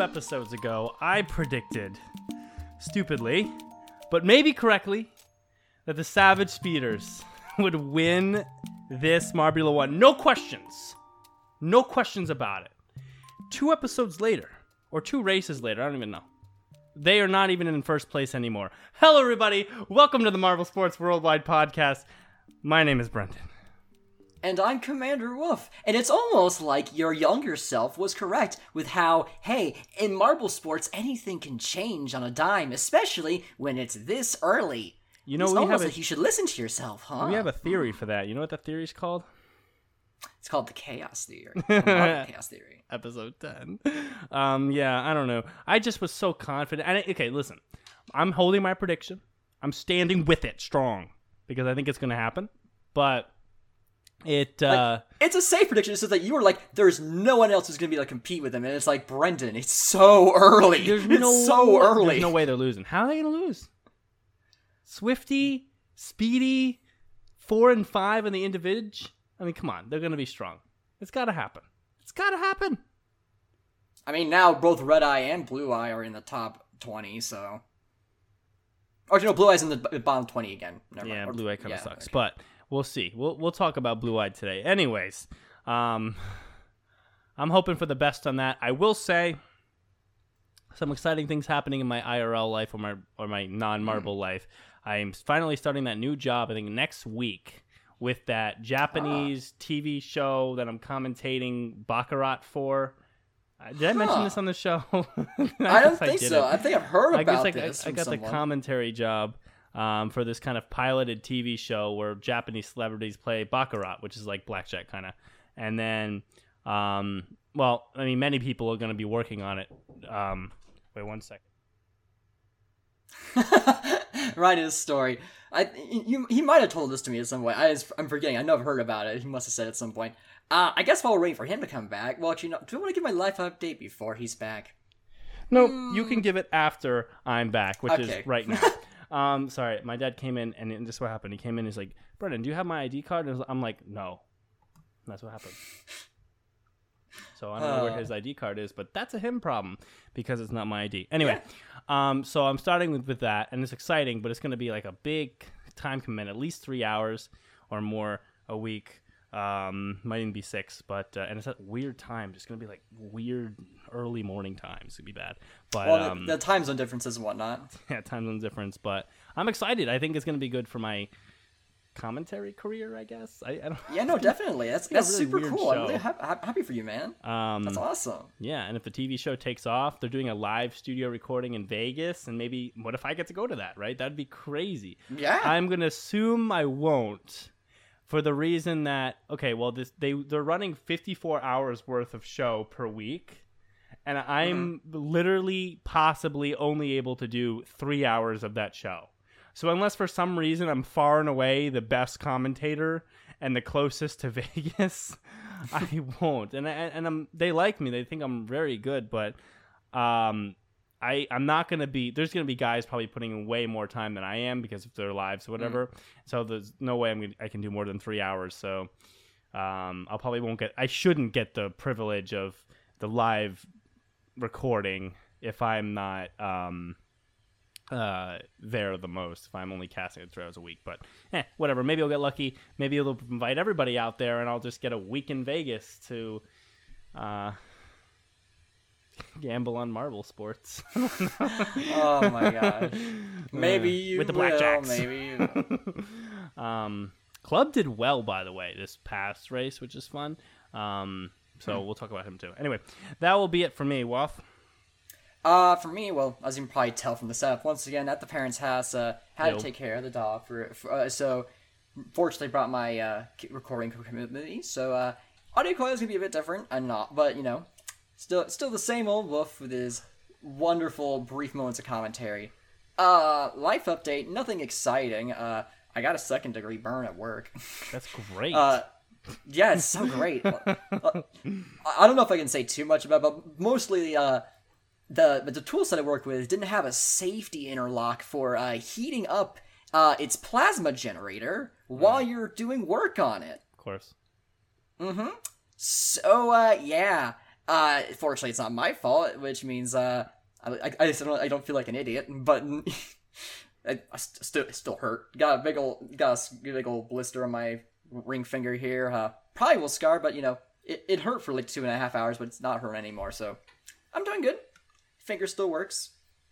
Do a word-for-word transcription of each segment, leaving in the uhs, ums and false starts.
episodes ago, I predicted, stupidly, but maybe correctly, that the Savage Speeders would win this Marbula one. No questions. No questions about it. Two episodes later, or two races later, I don't even know. They are not even in first place anymore. Hello, everybody. Welcome to the Marble Sports Worldwide podcast. My name is Brendan. And I'm Commander Wolf. And it's almost like your younger self was correct with how, hey, in Marble Sports, anything can change on a dime, especially when it's this early. You know, it's we almost have a, like you should listen to yourself, huh? We have a theory for that. You know what that theory's called? It's called the Chaos Theory. The Marble Chaos Theory. Episode ten. Um, yeah, I don't know. I just was so confident. And I, okay, listen. I'm holding my prediction. I'm standing with it strong because I think it's going to happen. But it... Uh, like, it's a safe prediction. It's just that you were like, there's no one else who's going to be able to compete with him. And it's like, Brendan, it's so early. There's it's no, so early. There's no way they're losing. How are they going to lose? Swifty, Speedy, four and five in the individual. I mean, come on. They're going to be strong. It's got to happen. It's got to happen. I mean, now both Red Eye and Blue Eye are in the top twenty, so... Or, you know, Blue Eye's in the bottom twenty again. Never yeah, mind. Blue Eye kind of yeah, sucks. okay. But we'll see. We'll we'll talk about Blue Eye today. Anyways, um, I'm hoping for the best on that. I will say some exciting things happening in my I R L life or my or my non-marble mm. life. I'm finally starting that new job, I think, next week with that Japanese ah. T V show that I'm commentating Baccarat for. Uh, did I huh. mention this on the show? I, I don't think I so. I think I've heard I about guess this I, I got someone. the commentary job um, for this kind of piloted T V show where Japanese celebrities play Baccarat, which is like blackjack kind of. And then, um, well, I mean, many people are going to be working on it. Um, wait one second. Right, his story. I you, he might have told this to me at some point. I just, I'm forgetting. I know I've heard about it. He must have said it at some point. Uh, I guess while we're waiting for him to come back, well, actually, no, do I want to give my life update before he's back? No, mm. you can give it after I'm back, which okay. is right now. um, sorry, my dad came in, and this is what happened. He came in, he's like, Brendan, do you have my I D card? And I'm like, no. And that's what happened. So I don't uh. know where his I D card is, but that's a him problem because it's not my I D. Anyway, yeah. um, so I'm starting with, with that, and it's exciting, but it's going to be like a big time commitment, at least three hours or more a week. Um, might even be six, but uh, and it's at weird times. It's gonna be like weird early morning times. It's gonna be bad. But well, um, the, the time zone differences and whatnot. Yeah, time zone difference. But I'm excited. I think it's gonna be good for my commentary career. I guess. I, I don't. Yeah, no, definitely. That's that's really super cool. Show. I'm really ha- happy for you, man. Um, that's awesome. Yeah, and if the T V show takes off, they're doing a live studio recording in Vegas, and maybe what if I get to go to that? Right, that'd be crazy. Yeah. I'm gonna assume I won't. For the reason that, okay, well, this they, they're running fifty-four hours worth of show per week, and I'm mm-hmm. literally possibly only able to do three hours of that show. So unless for some reason I'm far and away the best commentator and the closest to Vegas, I won't. And, and I'm, they like me. They think I'm very good, but um, I, I'm not going to be, there's going to be guys probably putting in way more time than I am because of their lives or whatever. Mm. So there's no way I'm gonna, I can do more than three hours. So um, I'll probably won't get, I shouldn't get the privilege of the live recording if I'm not um, uh, there the most, if I'm only casting it three hours a week. But eh, whatever. Maybe I'll get lucky. Maybe they'll invite everybody out there and I'll just get a week in Vegas to... Uh, gamble on marble sports. Oh my gosh. Maybe you with the will, blackjacks. Maybe you will. um, Club did well, by the way, this past race, which is fun. Um, so hmm. we'll talk about him too. Anyway, that will be it for me. Woff? Uh, for me, well, as you can probably tell from the setup, once again at the parents' house, uh, had Yo. to take care of the dog for, for uh, so fortunately brought my uh recording community. So uh, audio quality is gonna be a bit different. I'm not, but you know. Still, still the same old Wolf with his wonderful brief moments of commentary. Uh, life update, nothing exciting. Uh, I got a second degree burn at work. That's great. uh, yeah, it's so great. uh, I don't know if I can say too much about it, but mostly, uh, the the tool set I worked with didn't have a safety interlock for uh, heating up uh, its plasma generator mm. while you're doing work on it. Of course. Mm-hmm. So, uh, yeah. Uh, fortunately, it's not my fault, which means uh, I, I, I just don't, I don't feel like an idiot, but I, I st- still still hurt. Got a big old got a big old blister on my ring finger here. Uh, probably will scar, but you know, it, it hurt for like two and a half hours, but it's not hurt anymore. So I'm doing good. Finger still works.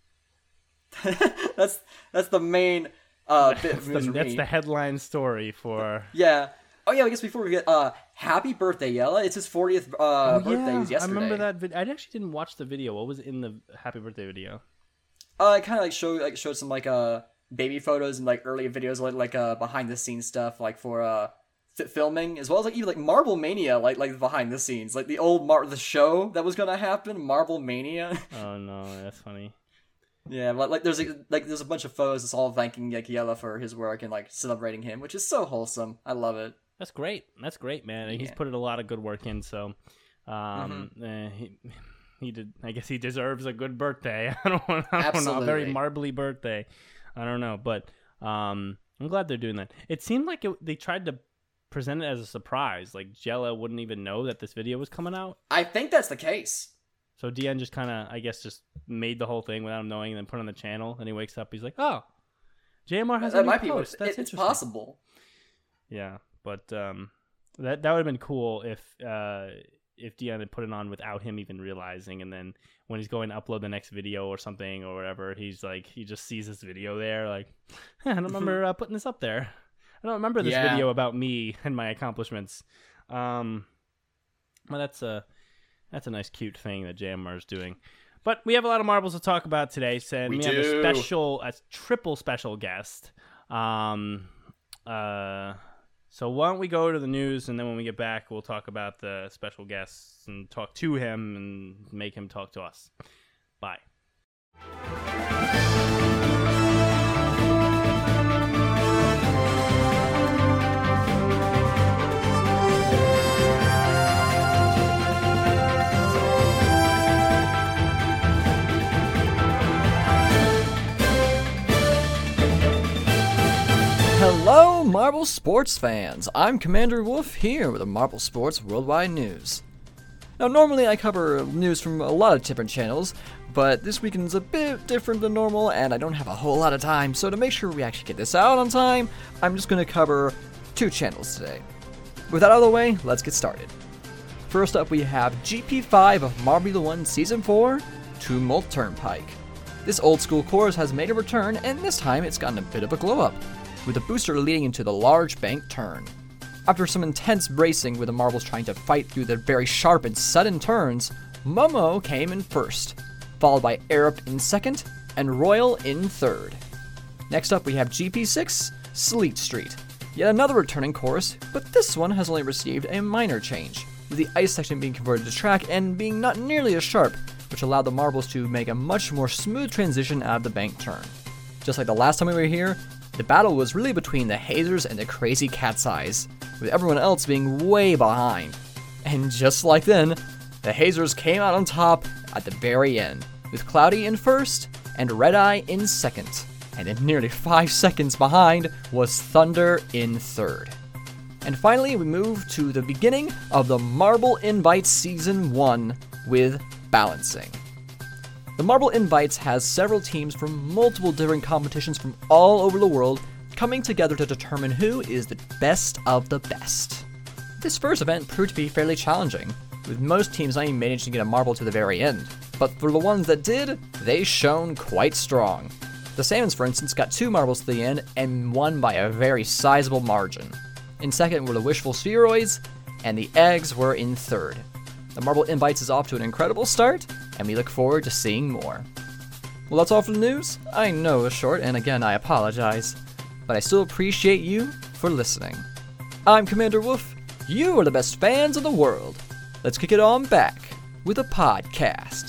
that's that's the main uh bit of news the, for that's me. the headline story for. Yeah. Oh yeah, I guess before we get uh, happy birthday, Yella! It's his fortieth uh Oh, birthday. It was yeah, I yesterday. remember that. Vid- I actually didn't watch the video. What was in the happy birthday video? Uh, it kind of like showed like showed some like uh baby photos and like early videos like like uh behind the scenes stuff like for uh f- filming as well as like even like Marble Mania like like behind the scenes like the old Mar the show that was gonna happen Marble Mania. Oh no, that's funny. Yeah, like, like there's like, like there's a bunch of photos that's all thanking like Yella for his work and like celebrating him, which is so wholesome. I love it. That's great. That's great, man. He's Yeah. put a lot of good work in, so um, Mm-hmm. eh, he he did. I guess he deserves a good birthday. I don't, I don't know, a very Absolutely. marbly birthday. I don't know, but um, I'm glad they're doing that. It seemed like it, they tried to present it as a surprise, like Jella wouldn't even know that this video was coming out. I think that's the case. So Dion just kind of, I guess, just made the whole thing without him knowing, and then put it on the channel. And he wakes up, he's like, "Oh, J M R has a That new might be what post. it, That's it's interesting." possible. Yeah, but um, that that would have been cool if uh, if Dion had put it on without him even realizing, and then when he's going to upload the next video or something or whatever, he's like, he just sees this video there, like, I don't remember uh, putting this up there. I don't remember this Yeah. video about me and my accomplishments. Um, well, that's a that's a nice, cute thing that J M R is doing. But we have a lot of marbles to talk about today, so and We we, have do. a special, a triple special guest. Um, uh, so why don't we go to the news, and then when we get back, we'll talk about the special guests and talk to him and make him talk to us. Bye. Hello, Marble Sports fans. I'm Commander Wolf here with the Marble Sports Worldwide News. Now, normally I cover news from a lot of different channels, but this weekend's a bit different than normal, and I don't have a whole lot of time, so to make sure we actually get this out on time, I'm just going to cover two channels today. With that out of the way, let's get started. First up, we have G P five of Marbula one Season four, Tumult Turnpike. This old school course has made a return, and this time it's gotten a bit of a glow up, with the booster leading into the large bank turn. After some intense racing with the marbles trying to fight through the very sharp and sudden turns, Momo came in first, followed by Arup in second, and Royal in third. Next up we have G P six, Sleet Street. Yet another returning course, but this one has only received a minor change, with the ice section being converted to track and being not nearly as sharp, which allowed the marbles to make a much more smooth transition out of the bank turn. Just like the last time we were here, the battle was really between the Hazers and the Crazy Cat's Eyes, with everyone else being way behind. And just like then, the Hazers came out on top at the very end, with Cloudy in first and Red Eye in second, and in nearly five seconds behind was Thunder in third. And finally, we move to the beginning of the Marble Invites Season one with Balancing. The Marble Invites has several teams from multiple different competitions from all over the world coming together to determine who is the best of the best. This first event proved to be fairly challenging, with most teams not even managing to get a marble to the very end, but for the ones that did, they shone quite strong. The Salmons, for instance, got two marbles to the end and won by a very sizable margin. In second were the Wishful Spheroids, and the Eggs were in third. The Marble Invites is off to an incredible start, and we look forward to seeing more. Well, that's all for the news. I know it was short, and again, I apologize, but I still appreciate you for listening. I'm Commander Wolf. You are the best fans in the world. Let's kick it on back with a podcast.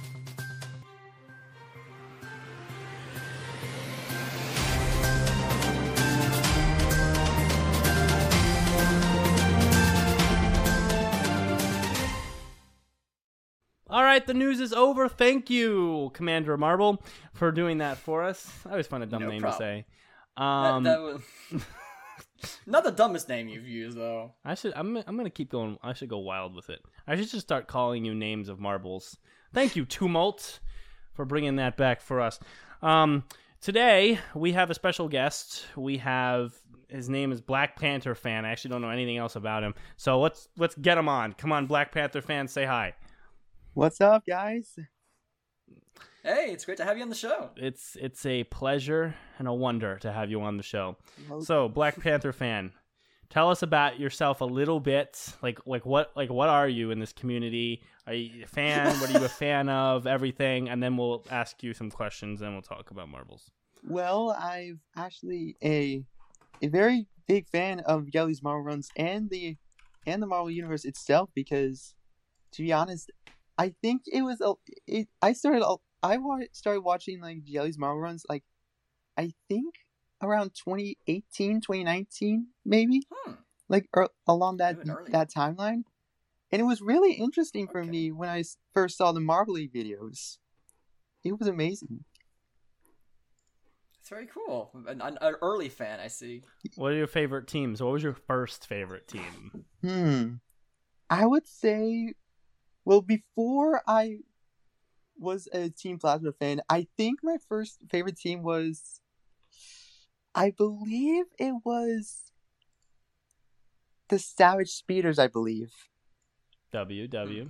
All right, the news is over. Thank you, Commander Marble, for doing that for us. I always find a dumb No name problem. to say. Um, that, that was... Not the dumbest name you've used, though. I should. I'm. I'm gonna keep going. I should go wild with it. I should just start calling you names of marbles. Thank you, Tumult, for bringing that back for us. Um, today we have a special guest. We have his name is Black Panther fan. I actually don't know anything else about him. So let's let's get him on. Come on, Black Panther fan, say hi. What's up, guys? Hey, it's great to have you on the show. It's it's a pleasure and a wonder to have you on the show. So, Black Panther fan, tell us about yourself a little bit. Like like what like what are you in this community? Are you a fan? What are you a fan of? Everything, and then we'll ask you some questions and we'll talk about marbles. Well, I'm actually a a very big fan of Yelly's Marvel runs and the and the Marvel universe itself because, to be honest, I think it was a it. I started a, I started watching like Jelly's Marvel runs like I think around twenty eighteen, twenty nineteen maybe Hmm. like er, along that Even earlier. that timeline, and it was really interesting for Okay. me when I s- first saw the Marvel League videos. It was amazing. It's very cool. An, an, an early fan, I see. What are your favorite teams? What was your first favorite team? Hmm. I would say, well, before I was a Team Plasma fan, I think my first favorite team was, I believe it was the Savage Speeders, I believe. W W.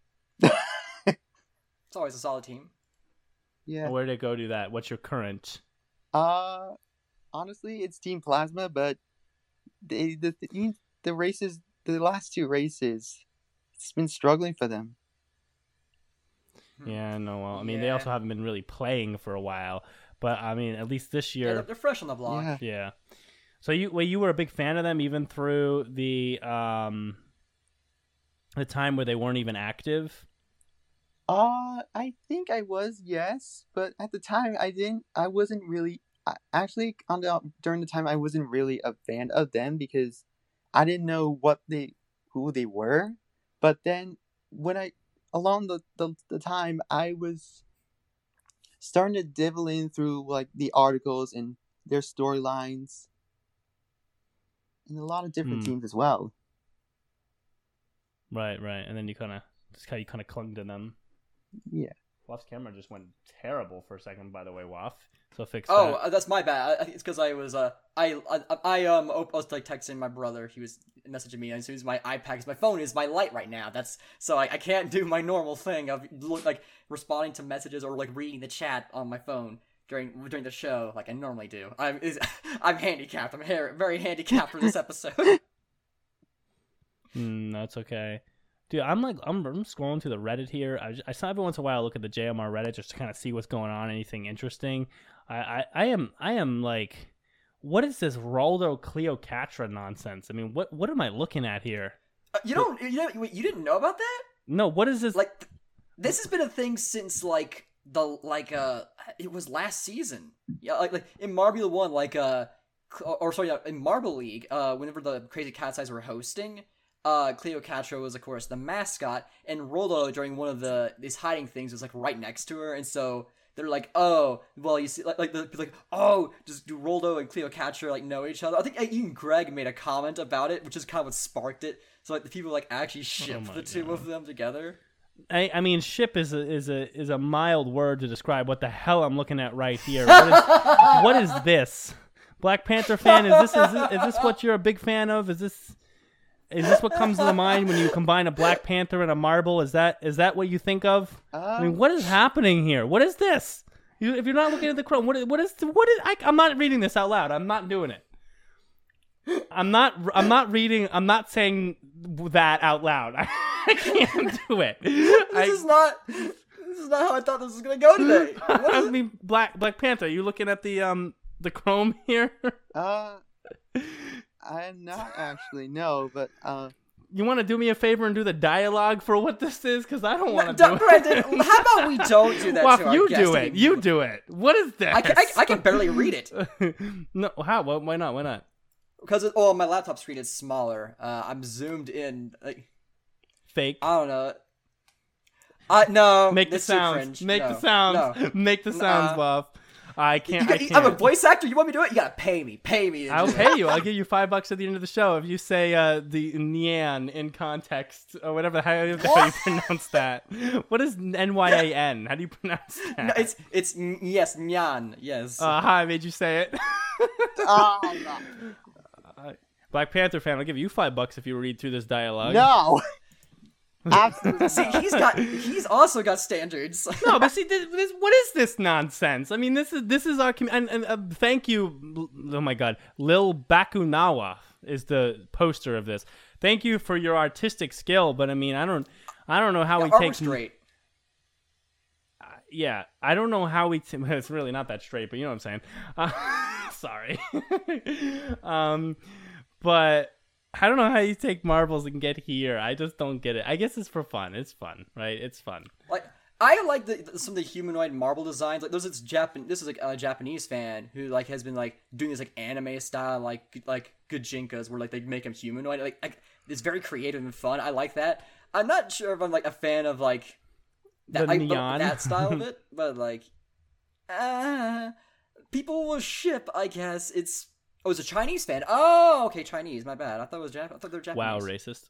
It's always a solid team. Yeah. Where did it go to that? What's your current? Uh, honestly, it's Team Plasma, but they, the, the, the races, the last two races, it's been struggling for them. Yeah, no. Well, I mean, they Yeah. also haven't been really playing for a while, but I mean, at least this Yeah, year, they're, they're fresh on the block. Yeah. yeah. So you, well, you were a big fan of them even through the um, the time where they weren't even active. Uh, I think I was, yes, but at the time I didn't. I wasn't really. I, actually, on the during the time I wasn't really a fan of them because I didn't know what they, who they were. But then when I, along the the, the time, I was starting to divvle in through like the articles and their storylines, and a lot of different Hmm. teams as well. Right, right. And then you kind of just how you kind of clung to them. Yeah. Waff's camera just went terrible for a second, by the way, Waff. So fix Oh, that. uh, that's my bad. I, I think it's because I was uh I I, I um I was like texting my brother. He was messaging me, and as soon as my iPad, 'cause my phone is my light right now. That's so I, I can't do my normal thing of look like responding to messages or like reading the chat on my phone during during the show like I normally do. I'm is, I'm handicapped. I'm ha- very handicapped for this episode. Mm, that's okay. Dude, I'm like, I'm, I'm scrolling through the Reddit here. I, just, I saw every once in a while I look at the J M R Reddit just to kind of see what's going on, anything interesting. I, I, I am, I am like, what is this Roldo Cleocatra nonsense? I mean, what, what am I looking at here? Uh, you don't you know you didn't know about that? No, what is this? Like th- this has been a thing since like the like uh it was last season. Yeah, like like in Marble One, like uh cl- or sorry, yeah, in Marble League, uh whenever the Crazy Cat's Eyes were hosting, uh Cleocatra was of course the mascot, and Roldo during one of the these hiding things was like right next to her, and so they're like, oh, well, you see, like, like, the, like, oh, just do Roldo and Cleocatra like know each other? I think uh, even Greg made a comment about it, which is kind of what sparked it. So like the people like actually shipped my the two God. of them together. I, I mean, ship is a, is a is a mild word to describe what the hell I'm looking at right here. What is, what is this? Black Panther fan? Is this, is this is this what you're a big fan of? Is this is this what comes to the mind when you combine a Black Panther and a marble? Is that is that what you think of? I mean, Um, what is happening here? What is this? You, if you're not looking at the Chrome, what is what is what is? I, I'm not reading this out loud. I'm not doing it. I'm not. I'm not reading. I'm not saying that out loud. I, I can't do it. This I, is not. This is not how I thought this was gonna go today. What I is it? mean, Black Black Panther. Are you looking at the um the Chrome here? Uh, I'm not actually, no, but uh, You want to do me a favor and do the dialogue for what this is? Because I don't want to No, do Brandon, it. how about we don't do that Waff, to our you guest do it. anymore? You do it. What is this? I can, I, I can barely read it No, how? Why why not? Why not? because it, oh, my laptop screen is smaller. Uh, I'm zoomed in. Like, Fake. I don't know. I no. Make the it's too sounds. cringe. Make No, the sounds. no. Make the sounds, Nuh-uh. Waff. I can't. You got, I can't. I'm a voice actor. You want me to do it? You gotta pay me. Pay me. I'll pay you. I'll give you five bucks at the end of the show if you say uh, the Nyan in context or whatever. How, how do you pronounce that? What is N Y A N? How do you pronounce that? No, it's it's n- yes, Nyan. Yes. Uh, hi, I made you say it. Oh, no. uh, Black Panther fan, I'll give you five bucks if you read through this dialogue. No. Absolutely. See, he's got he's also got standards. No, but see, this, this, what is this nonsense? I mean, this is this is our com- and, and uh, thank you. Oh my God, Lil Bakunawa is the poster of this. Thank you for your artistic skill, but I mean, I don't, I don't know how Yeah, we art take. was straight. Uh, yeah, I don't know how we. T- it's really not that straight, but you know what I'm saying. Uh, sorry. um, but. I don't know how you take marbles and get here. I just don't get it. I guess it's for fun. It's fun, right? It's fun. Like I like the, the some of the humanoid marble designs. Like those, it's Japan. This is like a Japanese fan who like has been like doing this like anime style like like Gajinkas where like they make him humanoid. Like, like it's very creative and fun. I like that. I'm not sure if I'm like a fan of like that, The I, neon. that style of it, but like, uh, people will ship. I guess it's. Oh, it's a Chinese fan. Oh, okay, Chinese. My bad. I thought it was Jap. I thought they were Japanese. Wow, racist.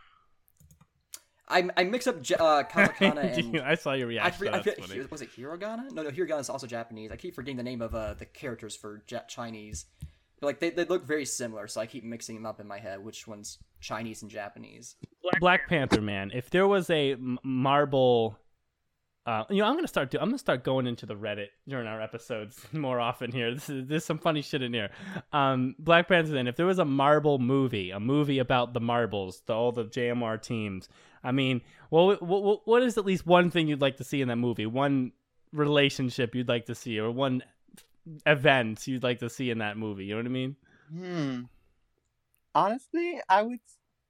I I mix up J- uh, katakana and. I saw your I, reaction. forget, I That's forget, funny. was it Hiragana? No, no, Hiragana is also Japanese. I keep forgetting the name of uh, the characters for J- Chinese. But, like they, they look very similar, so I keep mixing them up in my head. Which one's Chinese and Japanese? Black Panther, man. If there was a m- marble, uh, you know, I'm gonna start. Do- I'm gonna start going into the Reddit during our episodes more often here. This is there's some funny shit in here. Um, Black Panther. Then, if there was a marble movie, a movie about the marbles, the, all the J M R teams. I mean, well, what, what is at least one thing you'd like to see in that movie? One relationship you'd like to see, or one event you'd like to see in that movie? You know what I mean? Hmm. Honestly, I would.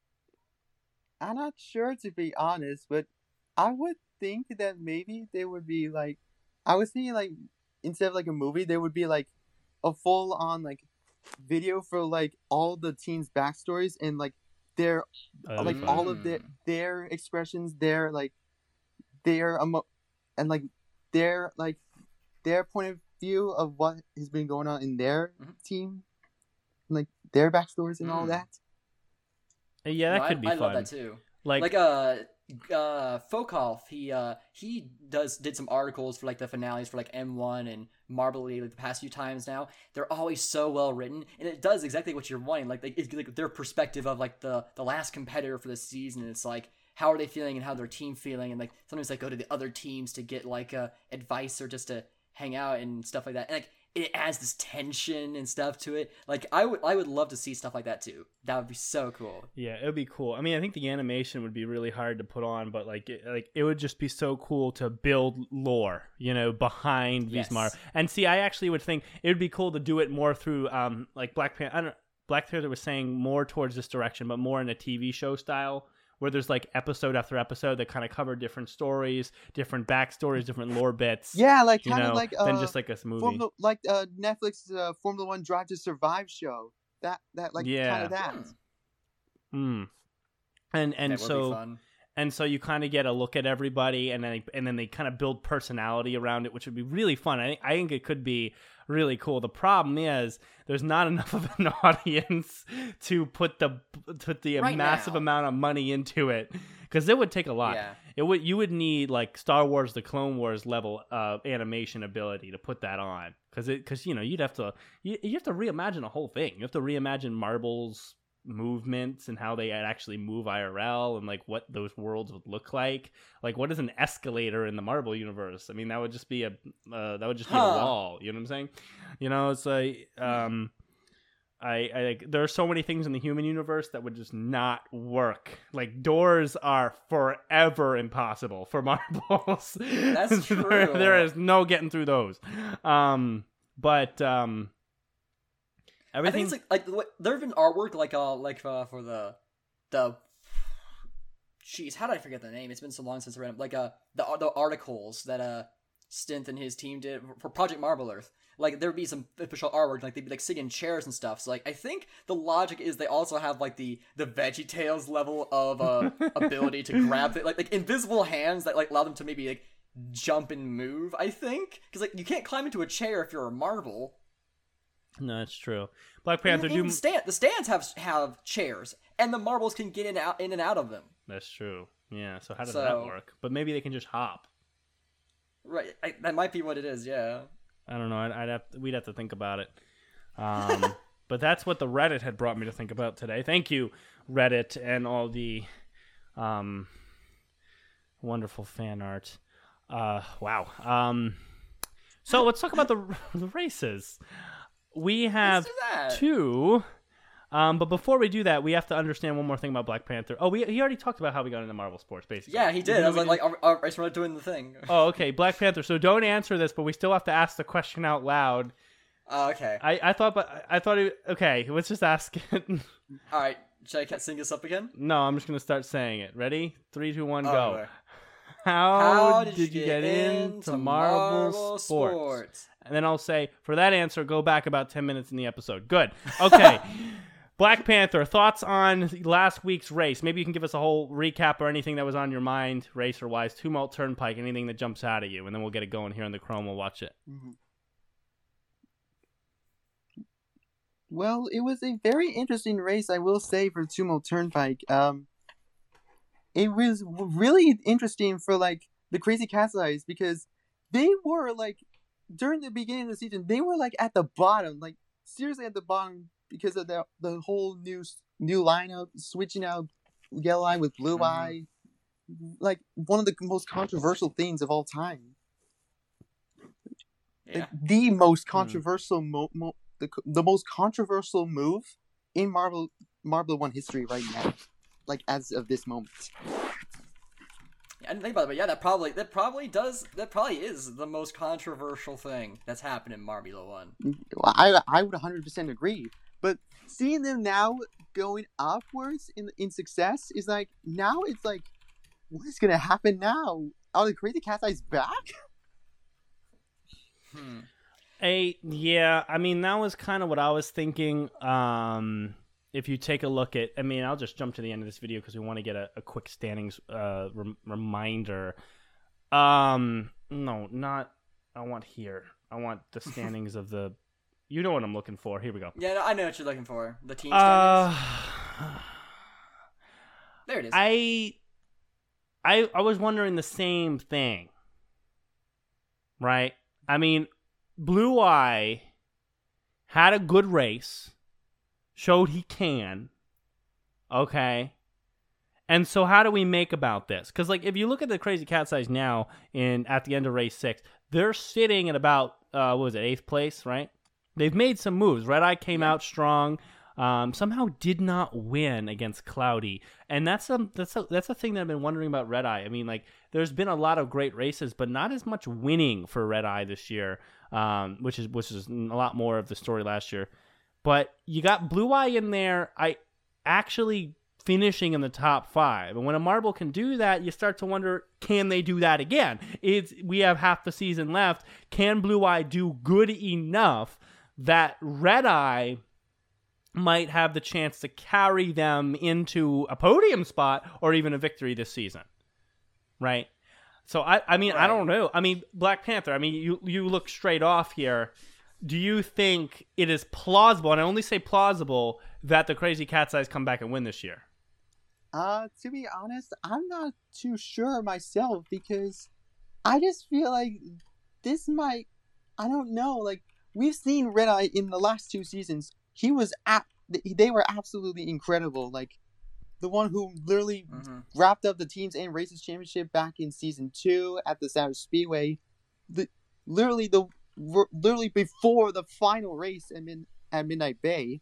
I'm not sure to be honest, but I would think that maybe they would be like. I was thinking like instead of like a movie, there would be like a full on like video for like all the teams' backstories and like their Uh, like fun. all of their their expressions, their like their emo- and like their like their point of view of what has been going on in their Mhm. team, like their backstories and all Mm. that. yeah, that No, could I, be I fun. love that too. Like, Like uh uh Fokov, he uh he does did some articles for like the finales for like M one and Marble League like the past few times now. They're always so well written, and it does exactly what you're wanting. Like, like it's like their perspective of like the the last competitor for the season. And it's like how are they feeling and how their team feeling, and like sometimes they go to the other teams to get like uh advice or just to hang out and stuff like that. And like it adds this tension and stuff to it. Like I would I would love to see stuff like that too. That would be so cool. yeah, it would be cool. I mean, I think the animation would be really hard to put on, but like, it, like it would just be so cool to build lore, you know, behind Yes. these Mar. And see, I actually would think it would be cool to do it more through, um, like Black Panther. I don't. Black Panther was saying more towards this direction, but more in a T V show style, where there's like episode after episode that kind of cover different stories, different backstories, different lore bits. Yeah, like you kind know, of like uh, than just like a movie. Formula, like uh, Netflix uh, Formula One Drive to Survive show. That that like Yeah. kind of that. Hmm. Mm. And and That would be so. fun. And so you kind of get a look at everybody, and then and then they kind of build personality around it, which would be really fun. I think I think it could be really cool. The problem is there's not enough of an audience to put the put the Right massive now. amount of money into it, because it would take a lot. Yeah. It would you would need like Star Wars: The Clone Wars level of animation ability to put that on, because it because you know you'd have to you, you have to reimagine the whole thing. You have to reimagine Marvel's movements and how they actually move I R L, and like what those worlds would look like. Like, what is an escalator in the Marvel universe? I mean, that would just be a uh, that would just be Huh. a wall. You know what I'm saying? You know, it's like um, I, I like there are so many things in the human universe that would just not work. Like doors are forever impossible for marbles. That's There- true. there is no getting through those. Um, but um, I everything. think it's like like the way- there have been artwork like uh like uh, for the the jeez how did I forget the name? It's been so long since I read them. Like uh the the articles that uh Stint and his team did for Project Marble Earth. Like there would be some official artwork, like they'd be like sitting in chairs and stuff. So like I think the logic is they also have like the the VeggieTales level of uh ability to grab it, like like invisible hands that like allow them to maybe like jump and move. I think because like you can't climb into a chair if you're a marble. No, that's true. Black And Panther even do. the stand the stands have have chairs, and the marbles can get in out in and out of them. That's true. Yeah. So how does So- that work? But maybe they can just hop. Right, I, that might be what it is. Yeah. I don't know. I'd, I'd have we'd have to think about it. Um, but that's what the Reddit had brought me to think about today. Thank you, Reddit, and all the um, wonderful fan art. Uh, wow. Um, so let's talk about the the races. We have Let's do that. two. Um, but before we do that, we have to understand one more thing about Black Panther. Oh, we he already talked about how we got into Marvel Sports, basically. Yeah, he did. I was like, like, our, our, I started doing the thing. Oh, okay, Black Panther. So don't answer this, but we still have to ask the question out loud. Oh, okay. I, I thought, but I thought it. Okay, let's just ask it. All right. Should I sing this up again? No, I'm just gonna start saying it. Ready? Three, two, one, Oh, go. okay. How, How did, you get, into Marvel, Sports? Sports? And then I'll say, for that answer, go back about ten minutes in the episode. Good. Okay. Black Panther, thoughts on last week's race? Maybe you can give us a whole recap or anything that was on your mind, racer-wise. Tumult Turnpike, anything that jumps out at you, and then we'll get it going here in the Chrome. We'll watch it. Mhm. Well, it was a very interesting race, I will say, for Tumult Turnpike. Um, it was really interesting for like the Crazy Cat's Eyes because they were like during the beginning of the season, they were like at the bottom, like seriously at the bottom because of the the whole new new lineup, switching out Yellow Eye with Blue Mhm. Eye, like one of the most controversial things of all time. Yeah. Like, the most controversial mo- mo- the the most controversial move in Marvel Marvel One history right now, like as of this moment. I didn't think about it, but yeah, that probably that probably does that probably is the most controversial thing that's happened in Marvel One. Well, I I would one hundred percent agree. But seeing them now going upwards in in success is like now it's like what is gonna happen now? Are the Crazy Cat's Eyes back? Hmm. A yeah, I mean that was kind of what I was thinking. Um, if you take a look at, I mean, I'll just jump to the end of this video because we want to get a, a quick standings uh rem- reminder. Um, no, not. I want here. I want the standings of the. You know what I'm looking for. Here we go. Yeah, no, I know what you're looking for. The team Uh, standings. There it is. I, I, I was wondering the same thing. Right? I mean, Blue Eye had a good race, showed he can. Okay. And so how do we make about this? Because, like, if you look at the Crazy Cat's Eyes now in at the end of race six, they're sitting at about, uh, what was it, eighth place, right? They've made some moves. Red Eye came Yeah. out strong. Um, somehow did not win against Cloudy, and that's a that's a that's a thing that I've been wondering about Red Eye. I mean, like, there's been a lot of great races, but not as much winning for Red Eye this year, um, which is which is a lot more of the story last year. But you got Blue Eye in there. I actually finishing in the top five, and when a marble can do that, you start to wonder, can they do that again? It's we have half the season left. Can Blue Eye do good enough that Red Eye might have the chance to carry them into a podium spot or even a victory this season, right? So I, I mean, I Right. don't know. I mean, Black Panther. I mean, you you look straight off here. Do you think it is plausible, and I only say plausible, that the Crazy Cat's Eyes come back and win this year? Uh, to be honest, I'm not too sure myself because I just feel like this might. I don't know. Like we've seen Red Eye in the last two seasons. He was at. They were absolutely incredible. Like the one who literally Mhm. wrapped up the teams and races championship back in season two at the Savage Speedway. The literally the literally before the final race at, Mid, at Midnight Bay.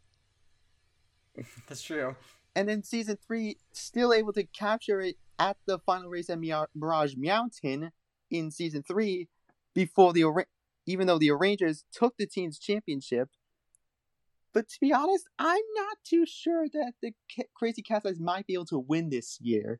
That's true. And then season three, still able to capture it at the final race at Mirage Mountain in season three, before the even though the Rangers took the team's championship. But to be honest, I'm not too sure that the Crazy Cat's Eyes might be able to win this year.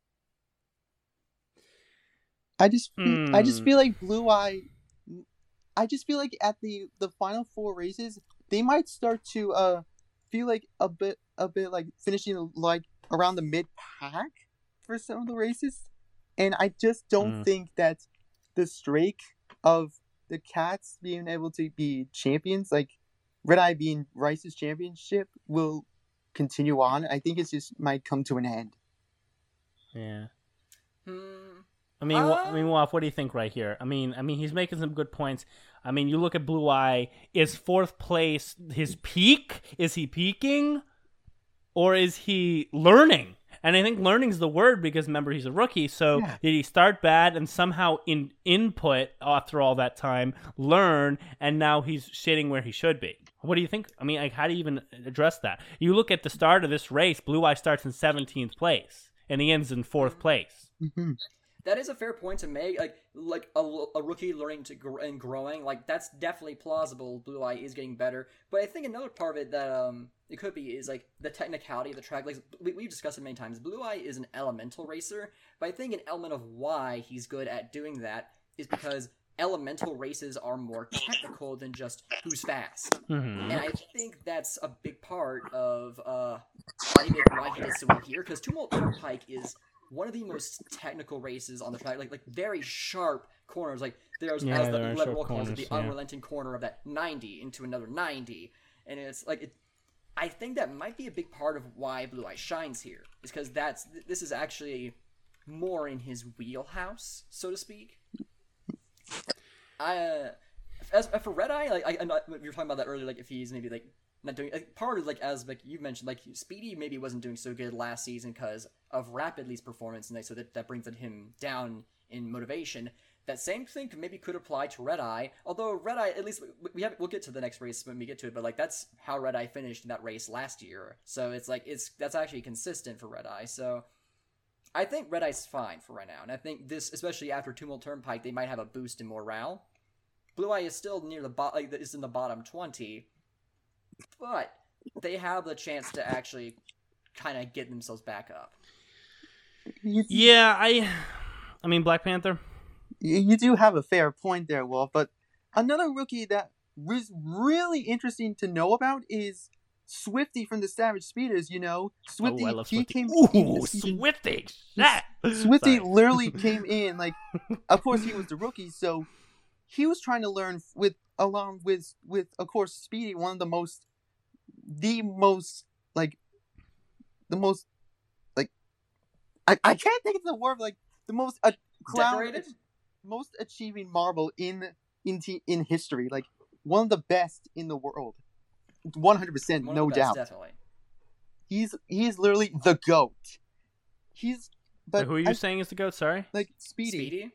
I just, Mm. I just feel like Blue Eye. I just feel like at the the final four races, they might start to uh feel like a bit a bit like finishing like around the mid pack for some of the races, and I just don't Mm. think that the streak of the Cats being able to be champions, like Red Eye being Rice's championship, will continue on. I think it just might come to an end. Yeah. Hmm. I mean, Uh, wha- I mean, Wolf, what do you think right here? I mean, I mean, he's making some good points. I mean, you look at Blue Eye. Is fourth place his peak? Is he peaking, or is he learning? And I think learning's the word because remember he's a rookie. So Yeah. did he start bad and somehow in input after all that time learn, and now he's sitting where he should be? What do you think? I mean, like, how do you even address that? You look at the start of this race. Blue Eye starts in seventeenth place and he ends in fourth place. Mm-hmm. That is a fair point to make. Like, like a, a rookie learning to gr- and growing, like that's definitely plausible. Blue Eye is getting better, but I think another part of it that um it could be is like the technicality of the track. Like we, we've discussed it many times. Blue Eye is an elemental racer, but I think an element of why he's good at doing that is because elemental races are more technical than just who's fast. Mm-hmm. And I think that's a big part of uh why he, why he did so well here, because Tumult Turnpike is one of the most technical races on the track, like like very sharp corners. Like there's Yeah, as the there are liberal sharp calls it, corners, the yeah. unrelenting corner of that ninety into another ninety, and it's like it. I think that might be a big part of why Blue Eye shines here, is because that's this is actually more in his wheelhouse, so to speak. I uh, as for Red Eye, like I, I'm not, we were talking about that earlier, like if he's maybe like not doing like, part of like as like you mentioned, like Speedy maybe wasn't doing so good last season because of Rapidly's performance, and like, so that that brings him down in motivation. That same thing could, maybe could apply to Red Eye, although Red Eye, at least we have we'll get to the next race when we get to it, but like that's how Red Eye finished in that race last year, so it's like it's that's actually consistent for Red Eye. So I think Red Eye's fine for right now, and I think this, especially after Tumult Turnpike, they might have a boost in morale. Blue Eye is still near the bottom, like is in the bottom twenty, but they have the chance to actually kind of get themselves back up. You, Yeah, I, I mean, Black Panther. you you do have a fair point there, Wolf. But another rookie that was really interesting to know about is Swifty from the Savage Speeders. You know, Swifty. Oh, I love he Swifty. came. Ooh, he- he- Swifty. Shit. Swifty Sorry. literally came in like, of course he was the rookie, so he was trying to learn with along with with of course Speedy, one of the most, the most like, the most like, I, I can't think of the word like the most uh, crown, Decorated? most achieving marble in in t- in history, like one of the best in the world, one hundred percent, One no of the best, doubt. definitely. He's he's literally the GOAT. He's but Wait, who are you I- saying is the GOAT? Sorry. like Speedy. Speedy?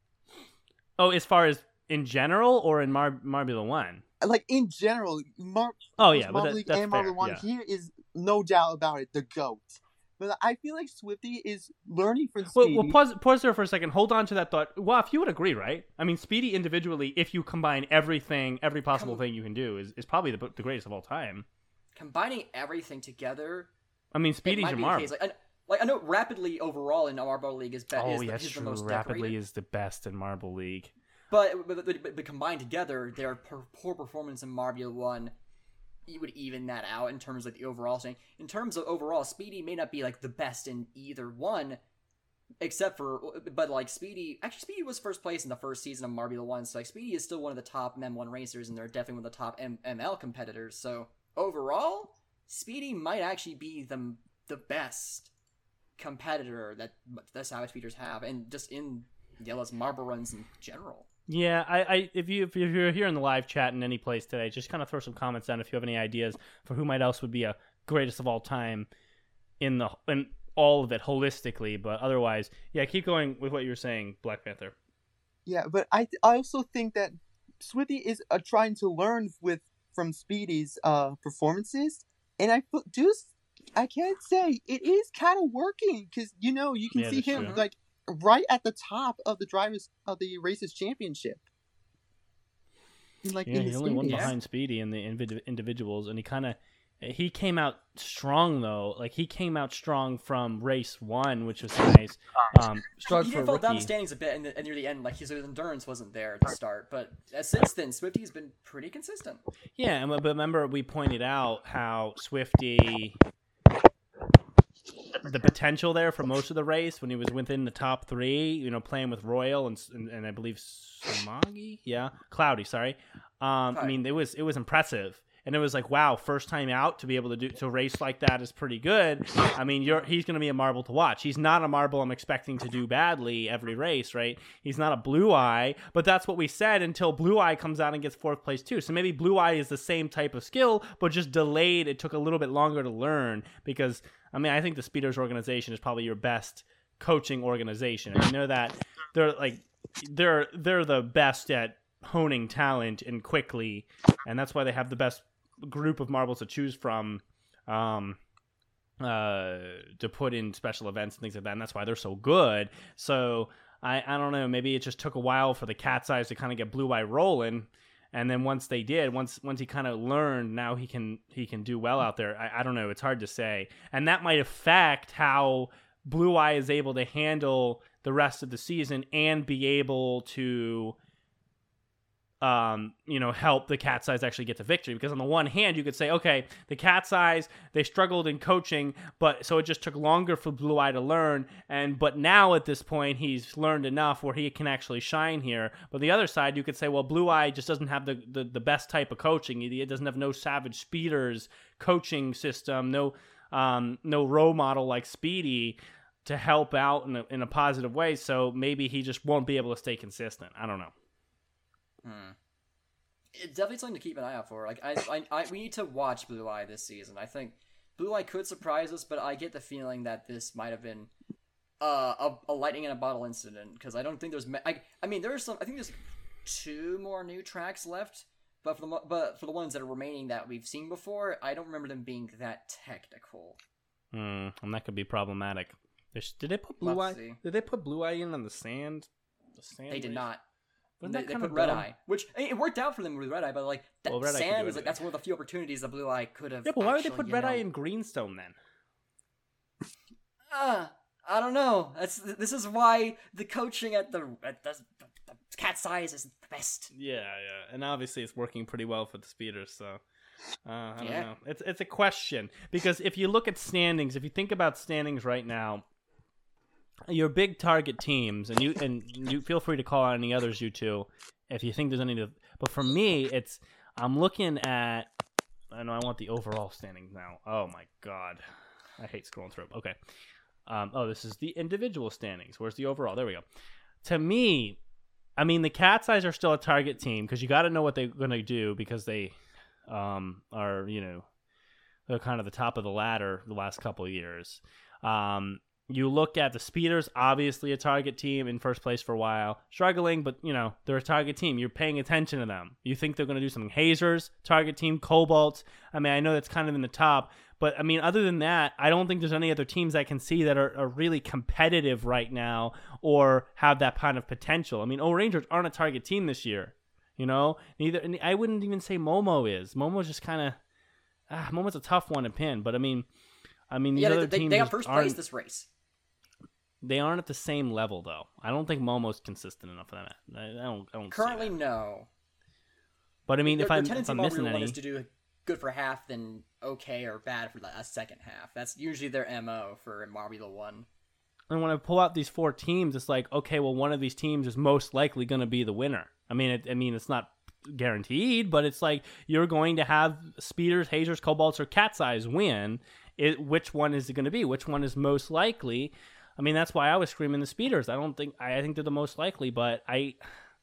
Oh, as far as in general or in Mar- Marbula One? Like in general, Mar- Oh, yeah, but Marvel that- League that's and Marvel fair, One, yeah. he is no doubt about it, the GOAT. But I feel like Swifty is learning from Well, Speedy. well, pause, pause there for a second. Hold on to that thought. Well, if you would agree, right? I mean, Speedy individually, if you combine everything, every possible Com- thing you can do, is, is probably the, the greatest of all time. Combining everything together, I mean, it Speedy's might your be the marvel. case. Like I, like, I know Rapidly overall in Marble League is better. Oh, is, the- yes, is the true. most Rapidly decorated. is the best in Marble League. But, but, but, but, but combined together, their per, poor performance in Marbula one, you would even that out in terms of the overall thing. In terms of overall, Speedy may not be like the best in either one, except for, but like Speedy, actually Speedy was first place in the first season of Marbula one, so like Speedy is still one of the top M one racers, and they're definitely one of the top M- ML competitors. So overall, Speedy might actually be the the best competitor that the Savage Speeders have, and just in Yellow's Marble runs in general. Yeah, I, I if you if you're here in the live chat in any place today, just kind of throw some comments down if you have any ideas for who might else would be a greatest of all time in the in all of it holistically. But otherwise, yeah, keep going with what you were saying, Black Panther. Yeah, but I I also think that Swifty is uh, trying to learn with from Speedy's uh performances, and I feel- just I can't say it is kind of working because you know you can Yeah, see that's him true. like right at the top of the drivers of the races championship. In, like Yeah, in he the only won standings. behind Speedy in the individ- individuals, and he kind of he came out strong though. Like he came out strong from race one, which was nice. Um, struggled He for a did fall down the rookie. standings a bit, and, and near the end, like his endurance wasn't there at the start. But uh, since then, Swifty's been pretty consistent. Yeah, and- but remember we pointed out how Swifty the potential there for most of the race when he was within the top three, you know, playing with Royal and and, and I believe Somagi, yeah, Cloudy, sorry. Um, I mean, it was it was impressive. And it was like, wow, first time out to be able to do to race like that is pretty good. I mean, you're he's going to be a marble to watch. He's not a marble I'm expecting to do badly every race, right? He's not a Blue Eye, but that's what we said until Blue Eye comes out and gets fourth place too. So maybe Blue Eye is the same type of skill, but just delayed. It took a little bit longer to learn because, I mean, I think the Speeders organization is probably your best coaching organization. I mean, they're that they're like they're they're the best at honing talent and quickly, and that's why they have the best group of marbles to choose from um uh to put in special events and things like that, and that's why they're so good. So I I don't know, maybe it just took a while for the Cat's Eyes to kind of get Blue Eye rolling, and then once they did, once once he kind of learned, now he can he can do well out there. I, I don't know, it's hard to say, and that might affect how Blue Eye is able to handle the rest of the season and be able to Um, you know, help the Cat's Eyes actually get to victory. Because on the one hand, you could say, okay, the Cat's Eyes, they struggled in coaching, but so it just took longer for Blue Eye to learn. And but now at this point, he's learned enough where he can actually shine here. But the other side, you could say, well, Blue Eye just doesn't have the the, the best type of coaching. It doesn't have no Savage Speeders coaching system, no um, no role model like Speedy to help out in a, in a positive way. So maybe he just won't be able to stay consistent. I don't know. Hmm. It's definitely something to keep an eye out for. Like, I, I, I, we need to watch Blue Eye this season. I think Blue Eye could surprise us, but I get the feeling that this might have been uh, a, a lightning in a bottle incident, because I don't think there's. I, I mean, there's some. I think there's two more new tracks left, but for the but for the ones that are remaining that we've seen before, I don't remember them being that technical. Hmm, and that could be problematic. Did they put Blue Eye? Did they put Blue Eye in on the sand? The sand. They did not. Wasn't They, that they kind put of Red dumb? Eye, which I mean, it worked out for them with Red Eye, but like that Well, Red Eye could do sand is like anything. that's one of the few opportunities that Blue Eye could have. Yeah, but why would they actually, put you Red know, Eye in Greenstone then? Uh, I don't know. That's this is why the coaching at the at the, the, the Cat's Eyes isn't the best. Yeah, yeah, and obviously it's working pretty well for the Speeders. So uh, I don't Yeah. know. It's it's a question because if you look at standings, if you think about standings right now, your big target teams, and you and you feel free to call out any others, you two, if you think there's any. To, but for me, it's I'm looking at. I know I want the overall standings now. Oh my god, I hate scrolling through. Okay. Um, oh, this is the individual standings. Where's the overall? There we go. To me, I mean, the Cat's Eyes are still a target team because you got to know what they're going to do because they um, are, you know, they're kind of the top of the ladder the last couple of years. Um, you look at the Speeders, obviously a target team in first place for a while, struggling, but, you know, they're a target team. You're paying attention to them. You think they're going to do something. Hazers, target team, Cobalt. I mean, I know that's kind of in the top. But, I mean, other than that, I don't think there's any other teams I can see that are, are really competitive right now or have that kind of potential. I mean, O Rangers aren't a target team this year, you know? Neither. And I wouldn't even say Momo is. Momo's just kind of ah, – Momo's a tough one to pin. But, I mean, I mean, these Yeah, other they, teams they got first place aren't, this race. they aren't at the same level, though. I don't think Momo's consistent enough for that. I, I don't I don't Currently, see that. no. But, I mean, Their, if their I'm, if tendency I'm while we missing want any is to do good for half, then okay or bad for a second half. That's usually their M O for Marbula one. and when I pull out these four teams, it's like, okay, well, one of these teams is most likely going to be the winner. I mean, it, I mean, it's not guaranteed, but it's like you're going to have Speeders, Hazers, Cobalts, or Cat's Eyes win. It, which one is it going to be? Which one is most likely? I mean, that's why I was screaming the Speeders. I don't think I, I think they're the most likely, but I,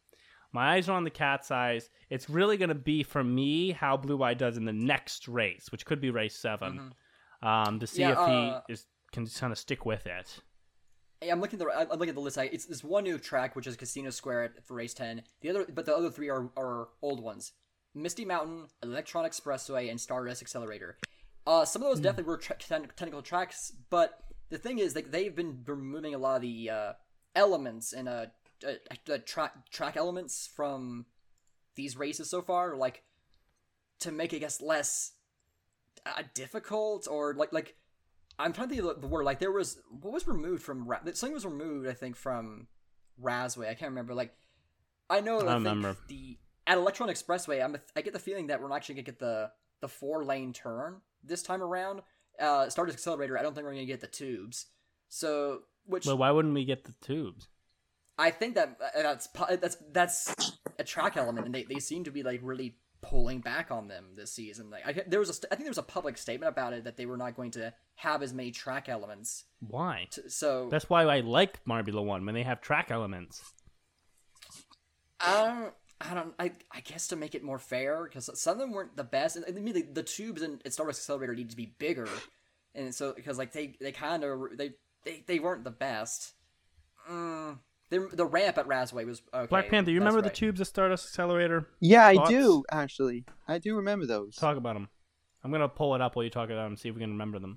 my eyes are on the Cat's Eyes. It's really going to be for me how Blue Eye does in the next race, which could be race seven, mm-hmm. um, to see yeah, if uh, he is can kind of stick with it. I'm looking at the I'm looking at the list. I, it's this one new track, which is Casino Square at, for race ten. The other, but the other three are, are old ones: Misty Mountain, Electron Expressway, and Stardust Accelerator. Uh, some of those mm. definitely were tra- ten- technical tracks, but the thing is, like, they've been removing a lot of the uh, elements and uh, uh, uh track track elements from these races so far, like to make it, I guess, less uh, difficult or like like. I'm trying to think of the word. Like, there was what was removed from Ra- something was removed. I think from Razway. I can't remember. Like, I know. I, I think remember the at Electron Expressway. I'm. I get the feeling that we're not actually gonna get the the four lane turn this time around. uh, Stardust Accelerator, I don't think we're gonna get the tubes. So, which But why wouldn't we get the tubes? I think that uh, that's po- that's that's a track element, and they, they seem to be like really pulling back on them this season. Like I, there was a st- I think there was a public statement about it that they were not going to have as many track elements. Why? To, so That's why I like Marbula One when they have track elements. I don't. I don't. I, I guess to make it more fair, because some of them weren't the best. I mean, the, the tubes in, in Stardust Accelerator need to be bigger, and so because like they they kind of they, they they weren't the best. Mm, the the ramp at Razway was okay. Black Panther, you that's remember right. the tubes at Stardust Accelerator? Yeah, I Thoughts? do actually. I do remember those. Talk about them. I'm gonna pull it up while you talk about them, see if we can remember them.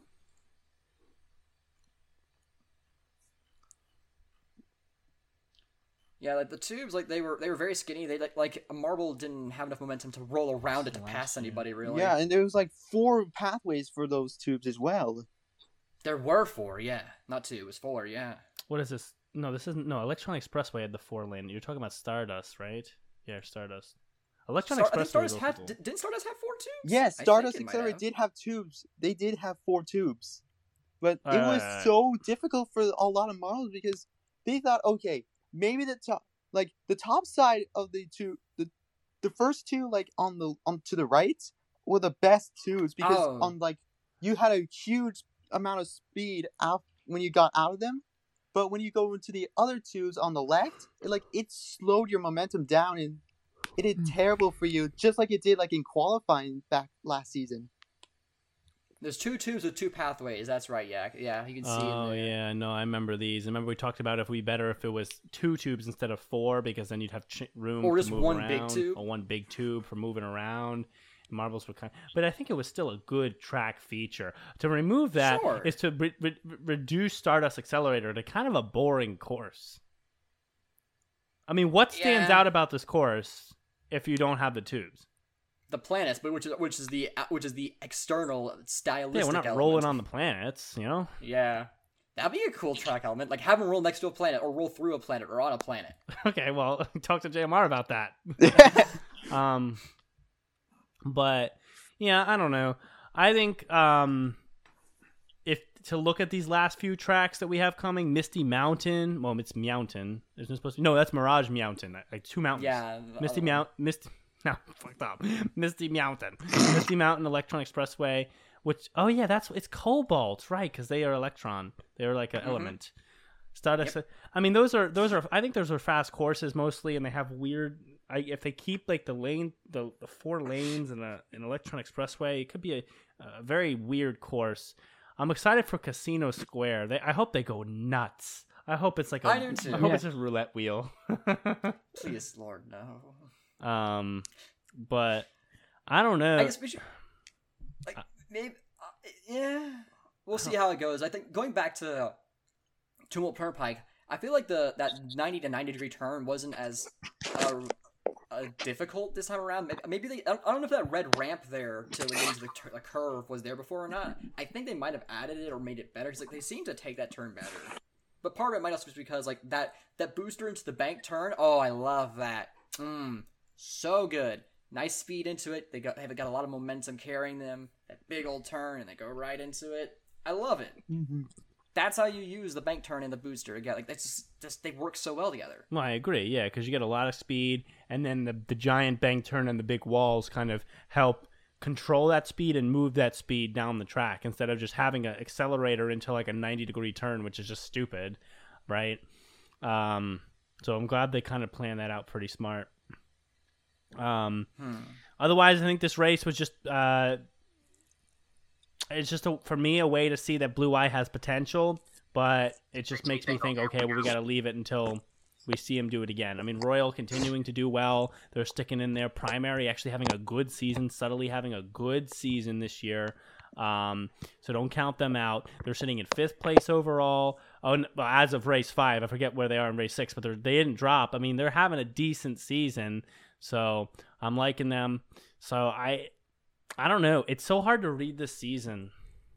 Yeah, like the tubes, like they were they were very skinny. They like like a marble didn't have enough momentum to roll around it to pass anybody. Really. Yeah, and there was like four pathways for those tubes as well. There were four. Yeah, not two. It was four. Yeah. What is this? No, this isn't. No, Electron Expressway had the four lane. You're talking about Stardust, right? Yeah, Stardust. Electron Star- I think Expressway. Stardust was had cool. did- didn't Stardust have four tubes? Yes, I Stardust think it might Accelerator have. did have tubes. They did have four tubes. But it Uh, was so difficult for a lot of models because they thought, okay, maybe the top, like the top side of the two, the the first two, like on the on to the right, were the best tubes because Oh. on like you had a huge amount of speed out when you got out of them, but when you go into the other tubes on the left, it like it slowed your momentum down and it did terrible for you, just like it did like in qualifying back last season. There's two tubes with two pathways. That's right. Yeah, yeah. You can see. Oh in there. yeah, no, I remember these. I remember we talked about if we better if it was two tubes instead of four because then you'd have ch- room Or to just move one around, big tube. or one big tube for moving around. Marbles were kind, but I think it was still a good track feature. To remove that Sure. is to re- re- reduce Stardust Accelerator to kind of a boring course. I mean, what stands Yeah. out about this course if you don't have the tubes? The planets, but which is which is the which is the external stylistic. Yeah, we're not element. rolling on the planets, you know. Yeah, that'd be a cool track element. Like have them roll next to a planet, or roll through a planet, or on a planet. Okay, well, talk to J M R about that. Um, but yeah, I don't know. I think um, if to look at these last few tracks that we have coming, Misty Mountain. Well, it's Mountain. Isn't it supposed to? No, that's Mirage Mountain. Like two mountains. Yeah, the Misty other Mount. Misty. No, fucked up. Misty Mountain. Misty Mountain Electron Expressway. Which oh yeah, that's it's Cobalt, right? Because they are Electron. They are like an Mhm. element. Stardust. I mean, those are those are. I think those are fast courses mostly, and they have weird. I, if they keep like the lane, the, the four lanes and a, an Electron Expressway, it could be a, a very weird course. I'm excited for Casino Square. They, I hope they go nuts. I hope it's like a. I do too. I hope Yeah. it's just roulette wheel. Please, Lord, no. um, but I don't know. I guess we should. Like maybe, uh, yeah. We'll see how it goes. I think going back to Tumult Turnpike, I feel like the that ninety to ninety degree turn wasn't as uh, uh, difficult this time around. Maybe, maybe they. I don't, I don't know if that red ramp there to like, into the, tur- the curve was there before or not. I think they might have added it or made it better because like they seem to take that turn better. But part of it might also be because like that that booster into the bank turn. Oh, I love that. Mmm, so good. Nice speed into it. They got they've got a lot of momentum carrying them. That big old turn and they go right into it. I love it. Mm-hmm. That's how you use the bank turn and the booster. Again, like that's just, just they work so well together. Well, I agree, yeah, because you get a lot of speed, and then the the giant bank turn and the big walls kind of help control that speed and move that speed down the track instead of just having an accelerator into like a ninety degree turn, which is just stupid, right? Um, so I'm glad they kind of planned that out pretty smart. Um, Hmm. Otherwise, I think this race was just uh, it's just a, for me a way to see that Blue Eye has potential, but it just makes me think, okay, well we got to leave it until we see him do it again. I mean, Royal continuing to do well. They're sticking in there. Primary actually having a good season, subtly having a good season this year. Um, so don't count them out. They're sitting in fifth place overall. Oh, n- well, as of race five, I forget where they are in race six, but they're, they didn't drop. I mean, they're having a decent season. So I'm liking them. So I, I don't know. It's so hard to read this season.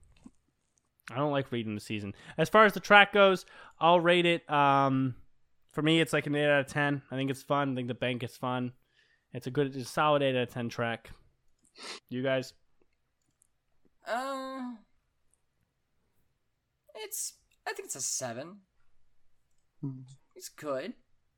I don't like reading the season. As far as the track goes, I'll rate it. Um, for me, it's like an eight out of ten. I think it's fun. I think the bank is fun. It's a good, it's a solid eight out of ten track. You guys? Uh, It's I think it's a seven. Hmm. It's good.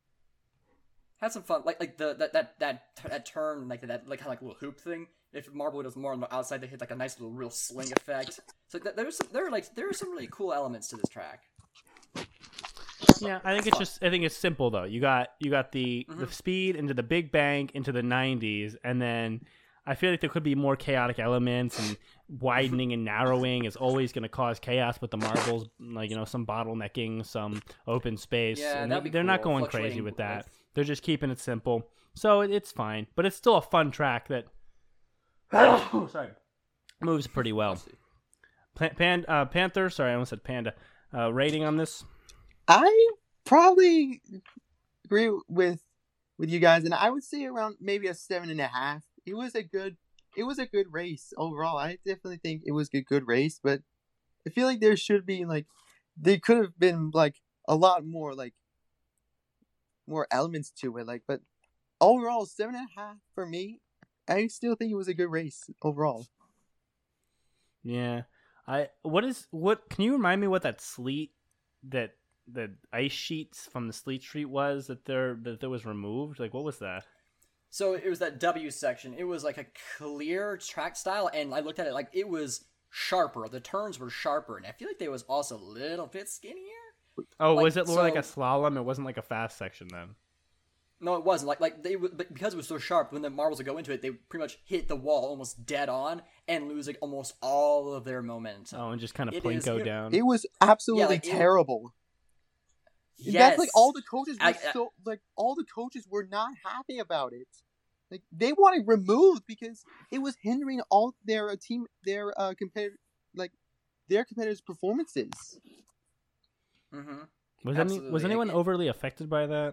Had some fun, like like the that that that that turn, like that like kind of like little hoop thing. If Marble does more on the outside, they hit like a nice little real sling effect. So th- there's some, there are like there are some really cool elements to this track. Yeah, I think it's just I think it's simple though. You got you got the Mhm. the speed into the big bang into the nineties, and then I feel like there could be more chaotic elements, and widening and narrowing is always going to cause chaos with the marbles, like you know some bottlenecking, some open space. Yeah, and that'd be they're not cool, going crazy fluctuating with that. width. They're just keeping it simple, so it, it's fine. But it's still a fun track that sorry moves pretty well. Pan, Pan, uh, Panther, sorry, I almost said Panda. Uh, rating on this? I probably agree with with you guys, and I would say around maybe a seven and a half. It was a good, it was a good race overall. I definitely think it was a good race, but I feel like there should be like, there could have been like a lot more like more elements to it. Like, but overall, seven and a half for me. I still think it was a good race overall. Yeah. I what is what? Can you remind me what that sleet that the ice sheets from the sleet street was that there that there was removed? Like what was that? So it was that W section. It was like a clear track style, and I looked at it like it was sharper. The turns were sharper, and I feel like they was also a little bit skinnier. Oh, Like, was it more like a so- slalom? It wasn't like a fast section then. No, it wasn't. Like like they would, but because it was so sharp, when the marbles would go into it, they pretty much hit the wall almost dead on and lose like almost all of their momentum. Oh, and just kind of It is- plinko it- down. It was absolutely like, it- terrible. Yes. That's like all the coaches were I- I- so like all the coaches were not happy about it. Like they want it removed because it was hindering all their uh, team, their uh competitor, like their competitors' performances. Mm-hmm. was any absolutely. was anyone It- overly affected by that?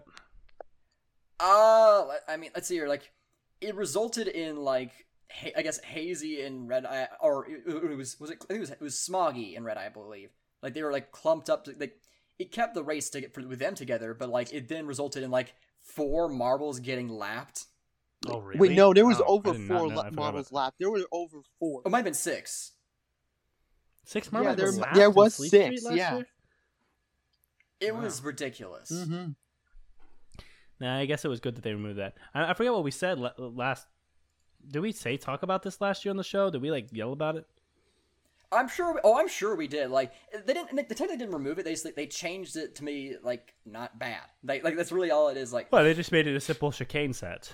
Uh, I mean, let's see here. Like, it resulted in like, ha- I guess hazy and red eye, or it, it was was it? I think it was it was smoggy and red eye, I believe. Like they were like clumped up. To, like it kept the race to get for, with them together, but like it then resulted in like four marbles getting lapped. Oh, really? Wait, no, there was Oh, I over did not four know. I la- forgot marbles about- lapped. There were over four. It might have been six. Six Yeah, marbles. there- were lapped there in was Sleet six, Street last yeah. year? It Wow. was ridiculous. Mm-hmm. Nah, I guess it was good that they removed that. I, I forget what we said la- last. Did we say talk about this last year on the show? Did we like yell about it? I'm sure. We, oh, I'm sure we did. Like they didn't. They technically didn't remove it. They just, they changed it to me like not bad. Like like that's really all it is. Like Well, they just made it a simple chicane set.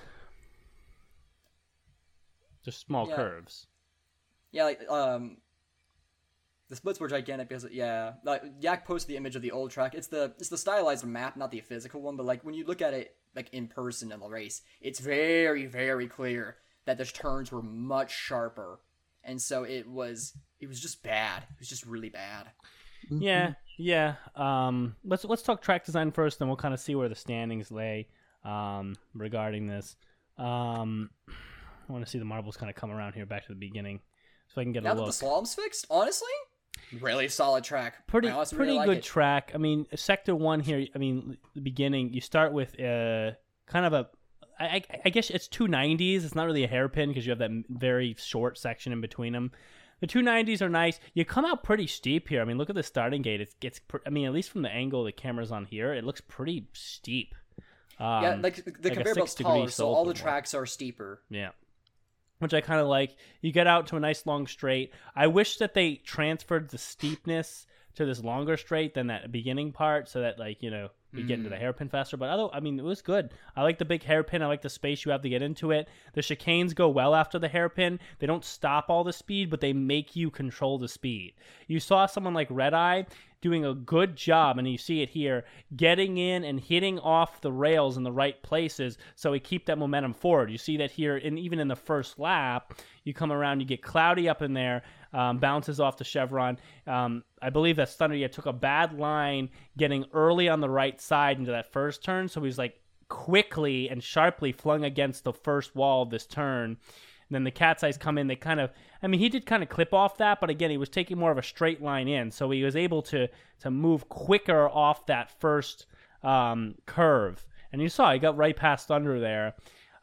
Just small Yeah. curves. yeah, like um. The splits were gigantic because yeah, like Yak posted the image of the old track. It's the it's the stylized map, not the physical one. But like when you look at it like in person in the race, it's very very clear that the turns were much sharper, and so it was it was just bad. It was just really bad. Yeah, yeah. Um, let's let's talk track design first, then we'll kind of see where the standings lay um, regarding this. Um, I want to see the marbles kind of come around here back to the beginning, so I can get Now a that look. the slalom's fixed, honestly, really solid track. Pretty I honestly pretty really good like it. track. I mean, sector one here. I mean, the beginning. You start with uh, kind of a. I, I I guess it's two nineties. It's not really a hairpin because you have that m- very short section in between them. The two nineties are nice. You come out pretty steep here. I mean, look at the starting gate. It's gets. Pr- I mean, at least from the angle the camera's on here, it looks pretty steep. Um, yeah, like the, the like a conveyor belt's six degree taller, so all the slope or more. tracks are steeper. Yeah. Which I kind of like. You get out to a nice long straight. I wish that they transferred the steepness to this longer straight than that beginning part so that, like, you know, we get into the hairpin faster. But other, I mean, it was good. I like the big hairpin. I like the space you have to get into it. The chicanes go well after the hairpin. They don't stop all the speed, but they make you control the speed. You saw someone like Red Eye doing a good job, and you see it here, getting in and hitting off the rails in the right places so we keep that momentum forward. You see that here, and even in the first lap, you come around, you get Cloudy up in there, um, bounces off the chevron. Um, I believe that Thunderjet took a bad line getting early on the right side into that first turn, so he was like quickly and sharply flung against the first wall of this turn. And then the Cat's Eyes come in. They kind of, I mean, he did kind of clip off that, but again, he was taking more of a straight line in, so he was able to to move quicker off that first um, curve. And you saw he got right past Thunder there.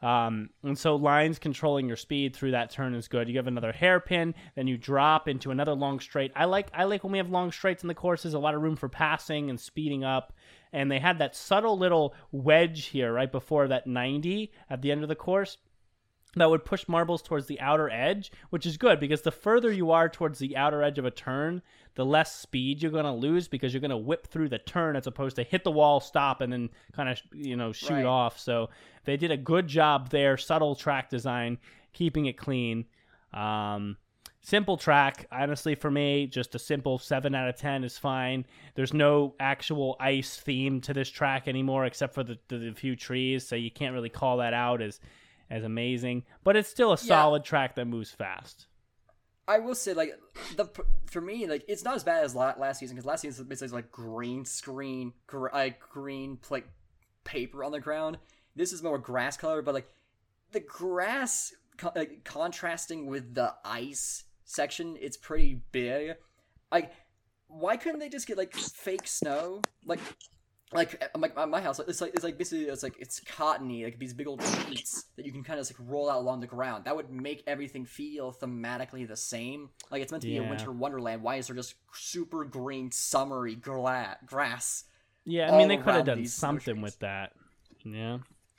Um, and so lines controlling your speed through that turn is good. You have another hairpin, then you drop into another long straight. I like I like when we have long straights in the courses, a lot of room for passing and speeding up. And they had that subtle little wedge here right before that ninety at the end of the course that would push marbles towards the outer edge, which is good because the further you are towards the outer edge of a turn, the less speed you're going to lose because you're going to whip through the turn as opposed to hit the wall, stop, and then kind of, you know, shoot Right. off. So they did a good job there, subtle track design, keeping it clean. Um, simple track, honestly, for me, just a simple seven out of ten is fine. There's no actual ice theme to this track anymore except for the, the, the few trees, so you can't really call that out as as amazing, but it's still a Yeah. solid track that moves fast. I will say, like, the for me, like, it's not as bad as la- last season because last season was basically like green screen, gr- like green like paper on the ground. This is more grass color, but like the grass co- like, contrasting with the ice section, it's pretty big. Like, why couldn't they just get like fake snow, like? Like like my house, it's like it's like basically it's like it's cottony, like these big old sheets that you can kind of like roll out along the ground. That would make everything feel thematically the same. Like it's meant to be Yeah. a winter wonderland. Why is there just super green, summery gra- grass? Yeah, I mean, all they could have around done these snow something trees? with that. Yeah.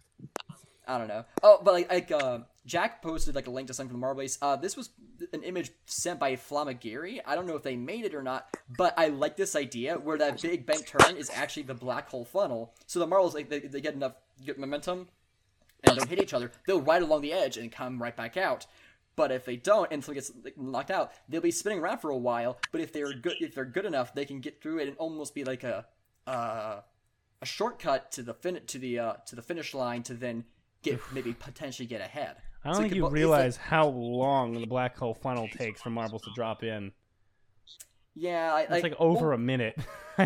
I don't know. Oh, but like, like uh, Jack posted like a link to something from the Marble Base. Uh, this was an image sent by Flamagiri. I don't know if they made it or not, but I like this idea where that big bent turn is actually the black hole funnel. So the marbles, like, they, they get enough get momentum and don't hit each other. They'll ride along the edge and come right back out. But if they don't, and something gets like, knocked out, they'll be spinning around for a while. But if they're good, if they're good enough, they can get through it and almost be like a uh, a shortcut to the fin to the uh, to the finish line to then get maybe potentially get ahead. I don't So it think could you bo- it's realize like- how long the black hole funnel takes for marbles to drop in. yeah, I, It's like over well, a minute.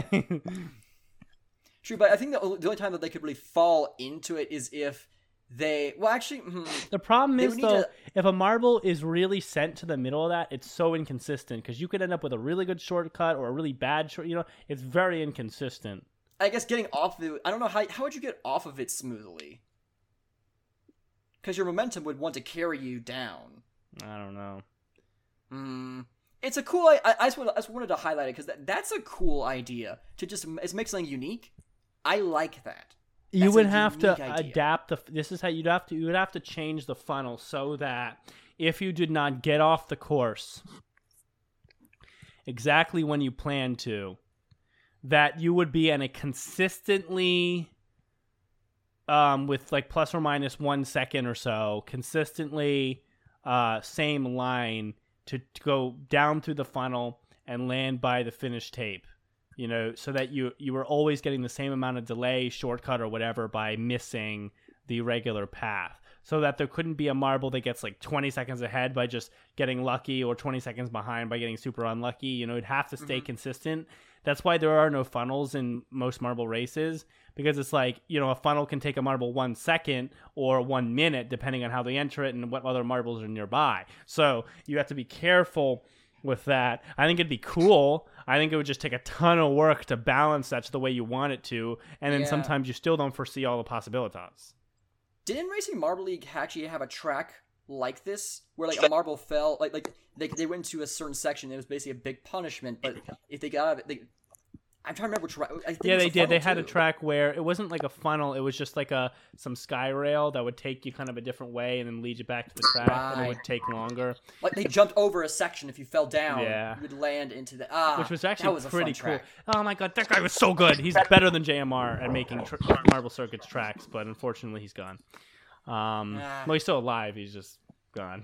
true, but I think the, o- the only time that they could really fall into it is if they. Well, actually, hmm, The problem They is, would need though, to- if a marble is really sent to the middle of that, it's so inconsistent because you could end up with a really good shortcut or a really bad short. You know, it's very inconsistent. I guess getting off of it. I don't know how how would you get off of it smoothly? Because your momentum would want to carry you down. I don't know. Hmm. It's a cool. I, I, just wanted, I just wanted to highlight it because that, that's a cool idea to just it's make something unique. I like that. You That's would a have to unique idea. adapt the. This is how you'd have to. You would have to change the funnel so that if you did not get off the course exactly when you planned to, that you would be in a consistently, um, with like plus or minus one second or so, consistently, uh, same line to, to go down through the funnel and land by the finished tape. You know, so that you you were always getting the same amount of delay, shortcut, or whatever by missing the regular path. So that there couldn't be a marble that gets like twenty seconds ahead by just getting lucky or twenty seconds behind by getting super unlucky. You know, it'd have to stay Mhm. consistent. That's why there are no funnels in most marble races, because it's like, you know, a funnel can take a marble one second or one minute, depending on how they enter it and what other marbles are nearby. So you have to be careful with that. I think it'd be cool. I think it would just take a ton of work to balance that to the way you want it to, and then Yeah. sometimes you still don't foresee all the possibilities. Didn't Racing Marble League actually have a track like this, where like a marble fell, like like they they went to a certain section? It was basically a big punishment, but if they got out of it, they. I'm trying to remember which. I think it Yeah, was they a did. They funnel, had a too. track where it wasn't like a funnel. It was just like a some sky rail that would take you kind of a different way and then lead you back to the track, and it Right. would take longer, Like they jumped over a section. If you fell down, Yeah. you would land into the ah, which was that actually was a pretty fun cool. track. Oh my god, that guy was so good. He's better than J M R at making tr- Marble Circuits tracks, but unfortunately he's gone. Um, Ah. well, he's still alive. He's just gone.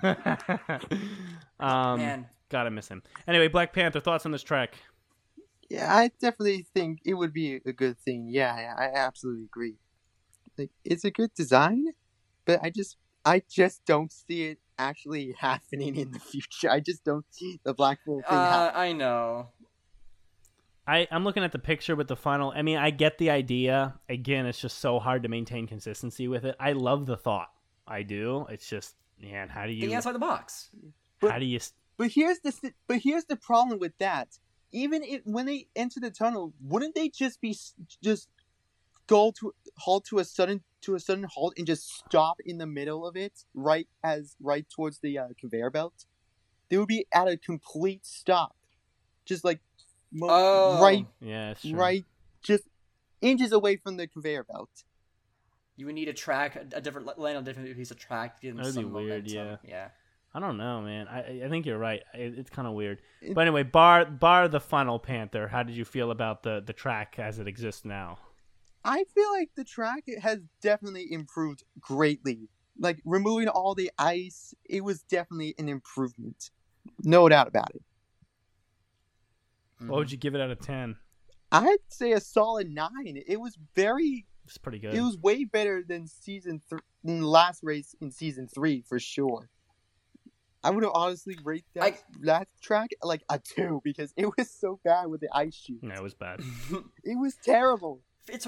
um, Man, gotta miss him. Anyway, Black Panther, thoughts on this track? Yeah, I definitely think it would be a good thing. Yeah, yeah, I absolutely agree. Like, it's a good design, but I just, I just don't see it actually happening in the future. I just don't see the black hole thing uh, happening. I know. I, I'm looking at the picture with the funnel. I mean, I get the idea. Again, it's just so hard to maintain consistency with it. I love the thought. I do. It's just, man, how do you, Think outside the box. how do you, But here's the, si- but here's the problem with that. Even if when they enter the tunnel, wouldn't they just be s- just go to halt to a sudden to a sudden halt and just stop in the middle of it, right as right towards the uh, conveyor belt, they would be at a complete stop, just like mo- Oh. right, Yeah, it's true. right, just inches away from the conveyor belt. You would need a track, a different land on a different piece of track to give them That'd be some weird, momentum. Yeah. I don't know, man. I I think you're right. It, it's kind of weird. It- But anyway, bar bar the final Panther. How did you feel about the the track as it exists now? I feel like the track has definitely improved greatly. Like removing all the ice, it was definitely an improvement, no doubt about it. What would you give it out of ten? I'd say a solid nine. It was very. It's pretty good. It was way better than season th- than the last race in season three for sure. I would have honestly rate that I- that track like a two because it was so bad with the ice shoot. Yeah, it was bad. It was terrible. it's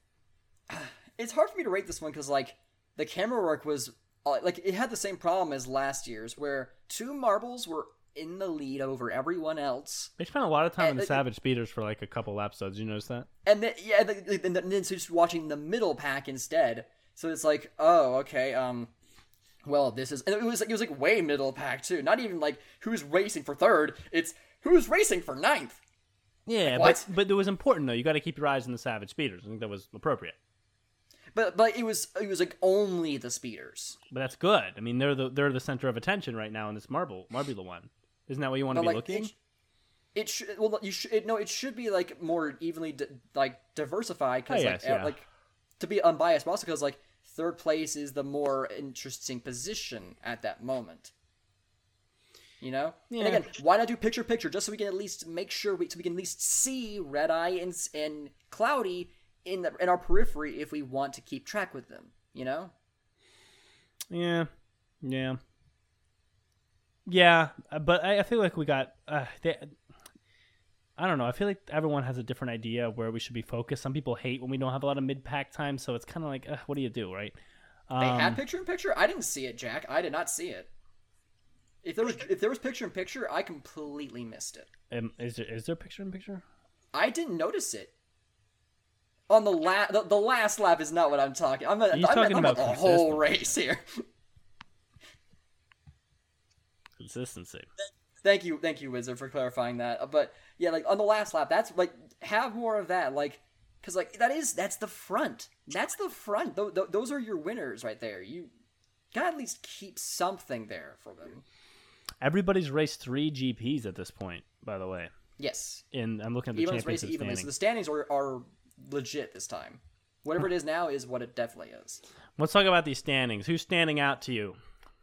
it's hard for me to rate this one because like the camera work was uh, like it had the same problem as last year's where two marbles were in the lead over everyone else, They spent a lot of time in And, the uh, Savage Speeders for like a couple episodes. You notice that? and then yeah, the, the, and then it's just watching the middle pack instead. So it's like, oh, okay, um, well, this is and it was like it was like way middle pack too. Not even like who's racing for third. It's who's racing for ninth. Yeah, What? but but it was important though. You got to keep your eyes on the Savage Speeders. I think that was appropriate. But but it was it was like only the speeders. But that's good. I mean, they're the they're the center of attention right now in this marble Marbula one. Isn't that what you want to But be like looking? it, sh- it should well you should it, no it should be like more evenly di- like diversified because Oh, like yes, uh, yeah. like to be unbiased, but also because like third place is the more interesting position at that moment. You know, Yeah. and again, why not do picture picture just so we can at least make sure we so we can at least see Red Eye and s- and Cloudy in the in our periphery if we want to keep track with them. You know. Yeah, yeah, yeah. uh, But I, I feel like we got. Uh, they, I don't know. I feel like everyone has a different idea of where we should be focused. Some people hate when we don't have a lot of mid pack time, so it's kind of like, uh, what do you do, right? Um, They had picture in picture. I didn't see it, Jack. I did not see it. If there was if there was picture in picture, I completely missed it. um, is there is there picture in picture? I didn't notice it. On the la- the, the last lap is not what I'm talking. I'm, a, I'm, He's talking I'm about the whole consistency. race here. Consistency. Thank you, thank you, Wizard, for clarifying that. Uh, But yeah, like on the last lap, that's like have more of that, like because like that is that's the front. That's the front. Th- th- those are your winners right there. You gotta at least keep something there for them. Everybody's raced three G Ps at this point, by the way. Yes, And I'm looking at the everyone's championship racing evenly, so the standings. standings are are legit this time. Whatever it is now is what it definitely is. Let's talk about these standings. Who's standing out to you?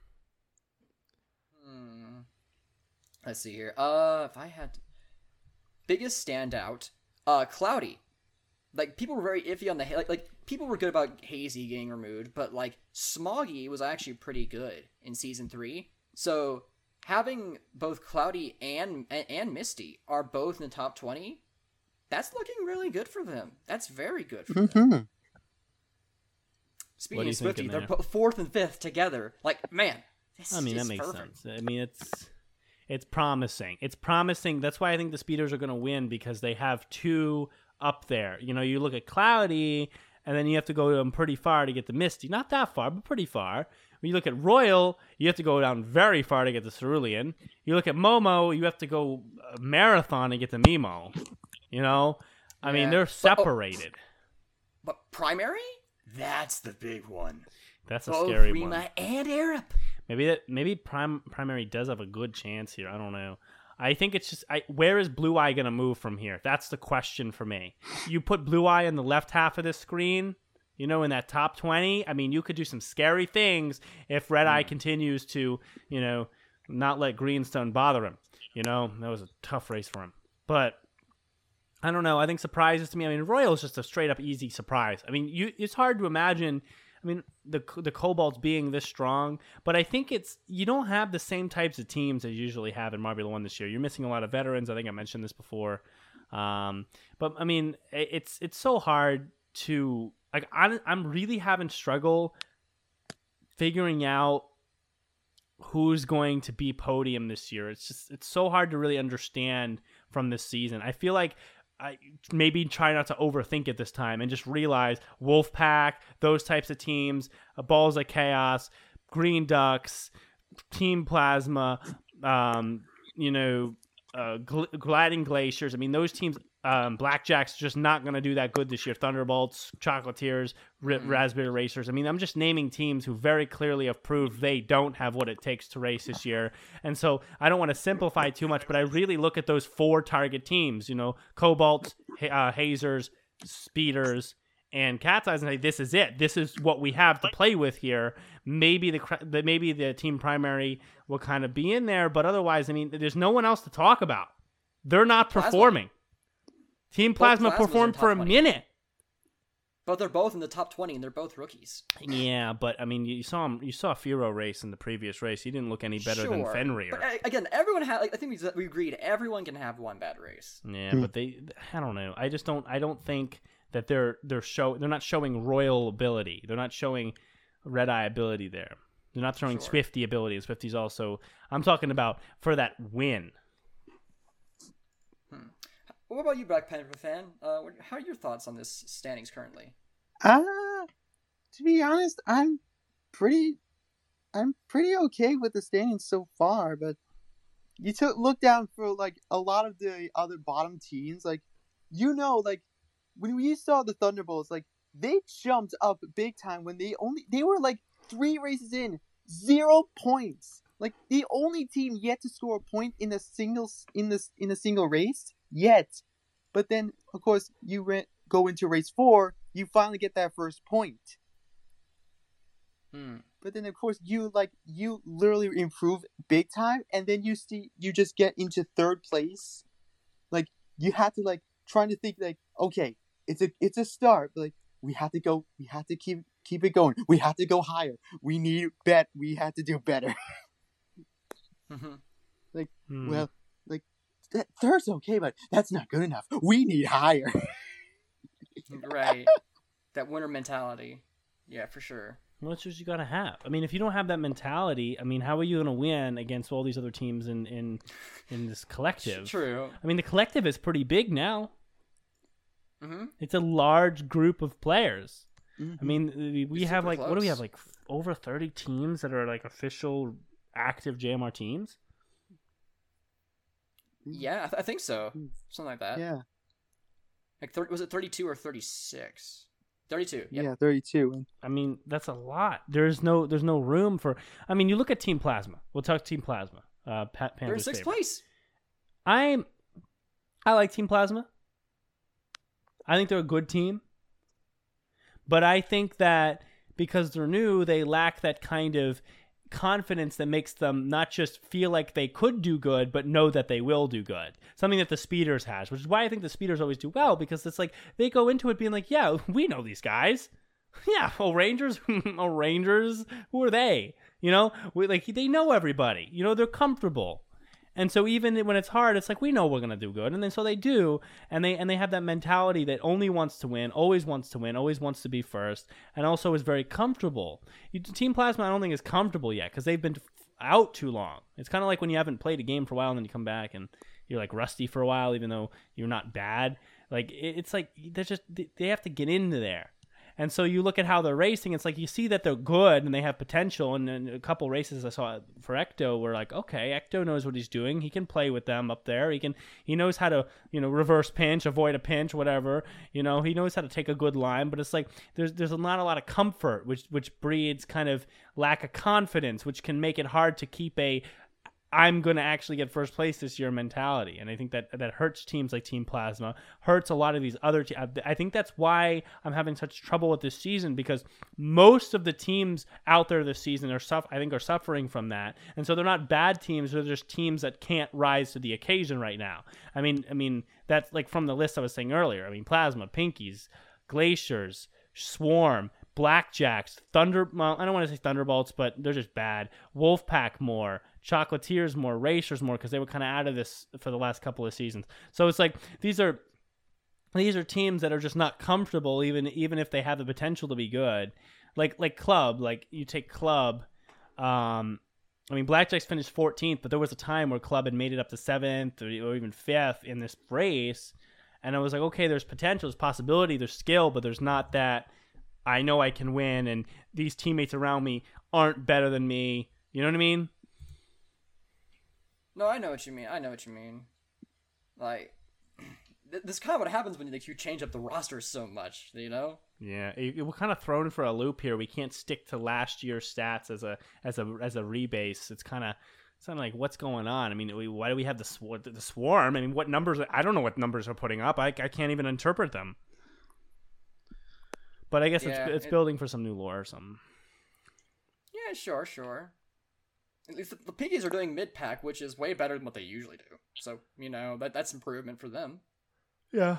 Hmm. Let's see here. Uh, if I had biggest standout, uh, Cloudy. Like people were very iffy on the ha- like like people were good about Hazy getting removed, but like Smoggy was actually pretty good in season three. So having both Cloudy and and, and Misty are both in the top twenty. That's looking really good for them. That's very good for them. Mm-hmm. Speaking What are you of Swifty, thinking they're there? both fourth and fifth together. Like man, this I mean, that is makes perfect. sense. I mean, it's it's promising. It's promising. That's why I think the speeders are going to win because they have two up there. You know, you look at Cloudy, and then you have to go um, pretty far to get the Misty. Not that far, but pretty far. When you look at Royal, you have to go down very far to get the Cerulean. You look at Momo, you have to go a marathon to get the Mimo. You know, I mean, Yeah. they're But- oh, separated. But primary? That's the big one. That's a Both scary Rima one. and Arab. Maybe that maybe prime primary does have a good chance here. I don't know. I think it's just I, where is Blue Eye going to move from here? That's the question for me. You put Blue Eye in the left half of this screen, you know, in that top twenty. I mean, you could do some scary things if Red Eye continues to, you know, not let Greenstone bother him. You know, that was a tough race for him. But I don't know. I think surprises to me. I mean, Royal is just a straight up easy surprise. I mean, you it's hard to imagine. I mean, the the Cobalts being this strong, but I think it's you don't have the same types of teams as you usually have in Marbula One this year. You're missing a lot of veterans. I think I mentioned this before, um, but I mean, it- it's it's so hard to like. I, I'm really having struggle figuring out who's going to be podium this year. It's just it's so hard to really understand from this season. I feel like I maybe try not to overthink it this time and just realize Wolfpack, those types of teams, uh, Balls of Chaos, Green Ducks, Team Plasma, um, you know, uh, Gl- Gliding Glaciers. I mean, those teams, um, Blackjack's just not going to do that good this year. Thunderbolts, Chocolatiers, R- mm. Raspberry Racers. I mean, I'm just naming teams who very clearly have proved they don't have what it takes to race this year. And so I don't want to simplify too much, but I really look at those four target teams, you know, Cobalt, uh, Hazers, Speeders, and Cat's Eyes, and say, this is it. This is what we have to play with here. Maybe the, the maybe the Team Primary will kind of be in there, but otherwise, I mean, there's no one else to talk about. They're not Plasma. performing. Team Plasma performed for a twenty. minute. But they're both in the top twenty, and they're both rookies. Yeah, but I mean, you saw him. You saw Firo race in the previous race. He didn't look any better sure. than Fenrir. But uh, again, everyone had. Like, I think we we agreed everyone can have one bad race. Yeah, hmm. but they. I don't know. I just don't. I don't think that they're they're show. They're not showing royal ability. They're not showing red eye ability there. They're not showing sure. Swifty ability. And Swifty's also. I'm talking about for that win. Hmm. What about you, Black Panther fan? Uh, how are your thoughts on this standings currently? Uh, to be honest, I'm pretty, I'm pretty okay with the standings so far. But you took look down for like a lot of the other bottom teams, like you know, like when we saw the Thunderbolts, like they jumped up big time when they only they were like three races in, zero points. Like the only team yet to score a point in a single in this in a single race yet. But then, of course, you re- go into race four, you finally get that first point. Hmm. But then, of course, you like you literally improve big time, and then you see you just get into third place. Like you have to like trying to think like, okay, it's a it's a start, but like we have to go, we have to keep keep it going, we have to go higher. We need bet, we have to do better. mm-hmm. Like hmm. well, like that third's okay, but that's not good enough. We need higher. Right, that winner mentality. Yeah, for sure. Well, that's what you got to have. I mean, if you don't have that mentality, I mean, how are you going to win against all these other teams in, in, in this collective? True. I mean, the collective is pretty big now. Mm-hmm. It's a large group of players. Mm-hmm. I mean, we it's have like, close. what do we have, like over thirty teams that are like official active J M R teams? Yeah, I, th- I think so. Something like that. Yeah. Like, thir- was it thirty-two or thirty-six? thirty-two. Yep. Yeah, thirty-two. I mean, that's a lot. There's no, there's no room for. I mean, you look at Team Plasma. We'll talk Team Plasma. Uh, Pat They're in Panther's sixth favorite. place. I'm. I like Team Plasma. I think they're a good team, but I think that because they're new, they lack that kind of confidence that makes them not just feel like they could do good, but know that they will do good. Something that the Speeders has, which is why I think the Speeders always do well, because it's like they go into it being like, yeah, we know these guys. Yeah, oh, Rangers, oh, Rangers, who are they? You know, we, like they know everybody. You know, they're comfortable. And so even when it's hard, it's like we know we're gonna do good, and then so they do, and they and they have that mentality that only wants to win, always wants to win, always wants to be first, and also is very comfortable. You, Team Plasma, I don't think is comfortable yet because they've been out too long. It's kind of like when you haven't played a game for a while, and then you come back and you're like rusty for a while, even though you're not bad. Like it, it's like they're just they have to get into there. And so you look at how they're racing, it's like you see that they're good and they have potential. And then a couple races I saw for Ecto were like, okay, Ecto knows what he's doing. He can play with them up there. He can, he knows how to, you know, reverse pinch, avoid a pinch, whatever. You know, he knows how to take a good line. But it's like there's there's not a lot of comfort, which which breeds kind of lack of confidence, which can make it hard to keep a I'm going to actually get first place this year mentality. And I think that that hurts teams like Team Plasma, hurts a lot of these other teams. I think that's why I'm having such trouble with this season, because most of the teams out there this season are suff- I think are suffering from that. And so they're not bad teams, they're just teams that can't rise to the occasion right now. I mean, I mean that's like from the list I was saying earlier. I mean, Plasma, Pinkies, Glaciers, Swarm, Blackjacks, Thunder, well, I don't want to say Thunderbolts, but they're just bad. Wolfpack more, Chocolatiers more, Racers more, because they were kind of out of this for the last couple of seasons. So it's like these are these are teams that are just not comfortable, even even if they have the potential to be good. Like like Club, like you take Club. Um, I mean, Blackjacks finished fourteenth, but there was a time where Club had made it up to seventh or, or even fifth in this race. And I was like, okay, there's potential, there's possibility, there's skill, but there's not that I know I can win, and these teammates around me aren't better than me. You know what I mean? No, I know what you mean. I know what you mean. Like, th- this is kind of what happens when like, you change up the roster so much, you know? Yeah, it, it, we're kind of thrown for a loop here. We can't stick to last year's stats as a as a as a rebase. It's kind of it's kind of like, what's going on? I mean, we, why do we have the sw- the swarm? I mean, what numbers? I don't know what numbers are putting up. I I can't even interpret them. But I guess Yeah, it's it's it- building for some new lore or something. Yeah, sure, sure. At least the, the Pinkies are doing mid-pack, which is way better than what they usually do. So, you know, that that's improvement for them. Yeah.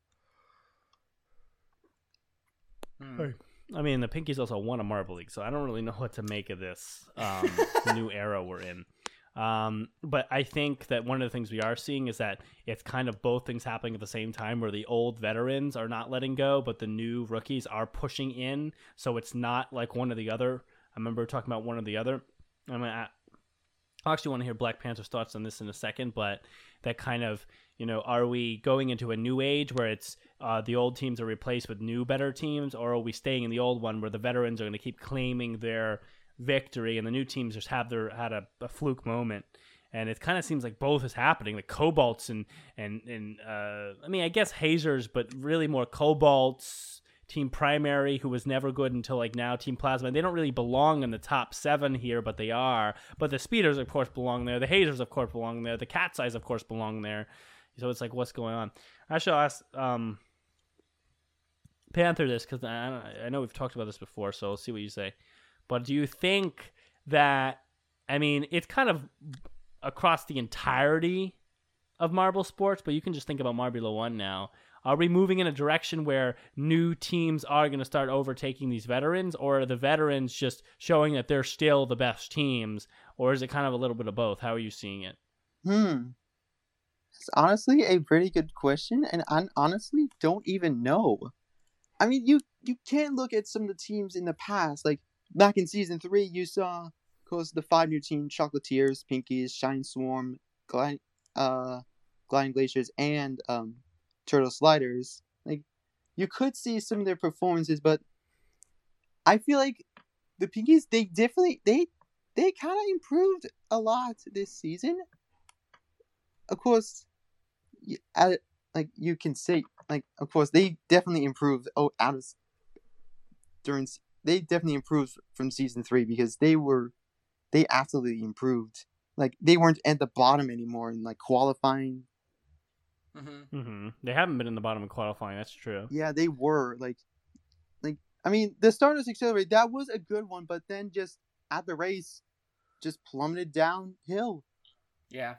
Hmm. Hey. I mean, the Pinkies also won a Marble League, so I don't really know what to make of this um, new era we're in. Um, but I think that one of the things we are seeing is that it's kind of both things happening at the same time, where the old veterans are not letting go, but the new rookies are pushing in. So it's not like one or the other. I remember talking about one or the other. I mean, I, I actually want to hear Black Panther's thoughts on this in a second, but that kind of, you know, are we going into a new age where it's uh, the old teams are replaced with new, better teams, or are we staying in the old one where the veterans are going to keep claiming their victory and the new teams just have their had a, a fluke moment? And it kind of seems like both is happening. The Cobalts and and and uh, I mean, I guess Hazers, but really more Cobalts. Team Primary, who was never good until like now, Team Plasma. They don't really belong in the top seven here, but they are. But the Speeders, of course, belong there. The Hazers, of course, belong there. The Cat's Eyes, of course, belong there. So it's like, what's going on? I should ask um, Panther this, because I, I know we've talked about this before, so I'll see what you say. But do you think that, I mean, it's kind of across the entirety of Marble Sports, but you can just think about Marbula one now. Are we moving in a direction where new teams are going to start overtaking these veterans, or are the veterans just showing that they're still the best teams, or is it kind of a little bit of both? How are you seeing it? Hmm. It's honestly a pretty good question, and I honestly don't even know. I mean, you you can look at some of the teams in the past, like back in season three, you saw, of course, the five new teams: Chocolatiers, Pinkies, Shine Swarm, Glide, uh, Gliding Glaciers, and um. Turtle Sliders. Like, you could see some of their performances, but I feel like the Pinkies, they definitely they they kind of improved a lot this season. Of course, I, like you can say, like of course they definitely improved. Oh, out of during they definitely improved from season three, because they were they absolutely improved. Like, they weren't at the bottom anymore in like qualifying. Mm-hmm. Mm-hmm. They haven't been in the bottom of qualifying. That's true. Yeah, they were like, like I mean, the Stardust Accelerate, that was a good one, but then just at the race, just plummeted downhill. Yeah.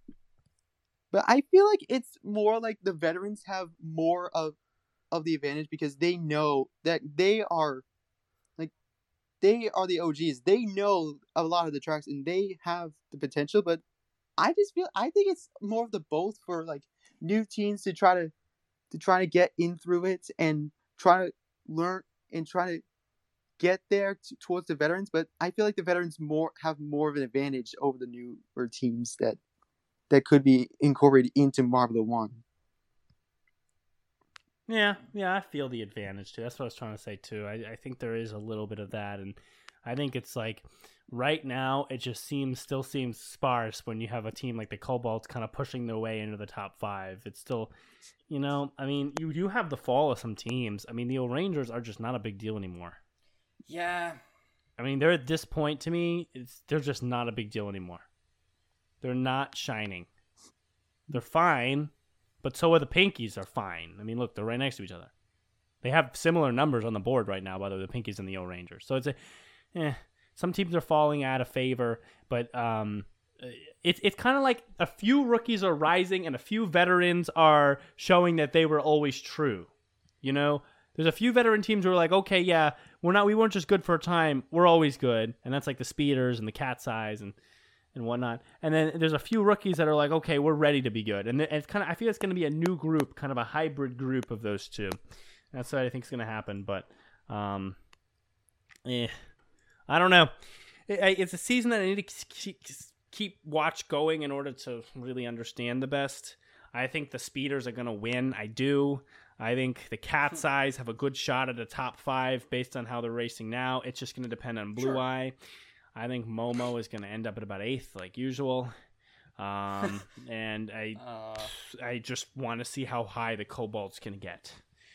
But I feel like it's more like the veterans have more of of the advantage, because they know that they are like they are the O Gs. They know a lot of the tracks and they have the potential. But I just feel I think it's more of the both for like new teams to try to to try to get in through it and try to learn and try to get there to, towards the veterans. But I feel like the veterans more have more of an advantage over the newer teams that that could be incorporated into Marbula One. Yeah, yeah, I feel the advantage too. That's what I was trying to say too. I, I think there is a little bit of that, and I think it's like right now it just seems still seems sparse when you have a team like the Cobalts kind of pushing their way into the top five. It's still, you know, I mean, you do have the fall of some teams. I mean, the O'Rangers are just not a big deal anymore. Yeah. I mean, they're at this point to me, it's they're just not a big deal anymore. They're not shining. They're fine, but so are the Pinkies are fine. I mean, look, they're right next to each other. They have similar numbers on the board right now, by the way, the Pinkies and the O'Rangers. So it's a, eh, some teams are falling out of favor, but um, it's it's kind of like a few rookies are rising and a few veterans are showing that they were always true. You know, there's a few veteran teams who are like, okay, yeah, we're not, we weren't just good for a time, we're always good, and that's like the Speeders and the Cat's Eyes and and whatnot. And then there's a few rookies that are like, okay, we're ready to be good, and it's kind of, I feel it's going to be a new group, kind of a hybrid group of those two. That's what I think is going to happen, but um, eh, I don't know. It, it's a season that I need to keep, keep watch going in order to really understand the best. I think the speeders are going to win. I do. I think the Cat's Eyes have a good shot at the top five based on how they're racing now. It's just going to depend on Blue Sure. Eye. I think Momo is going to end up at about eighth, like usual. Um, and I, Uh, I just want to see how high the Cobalts can get.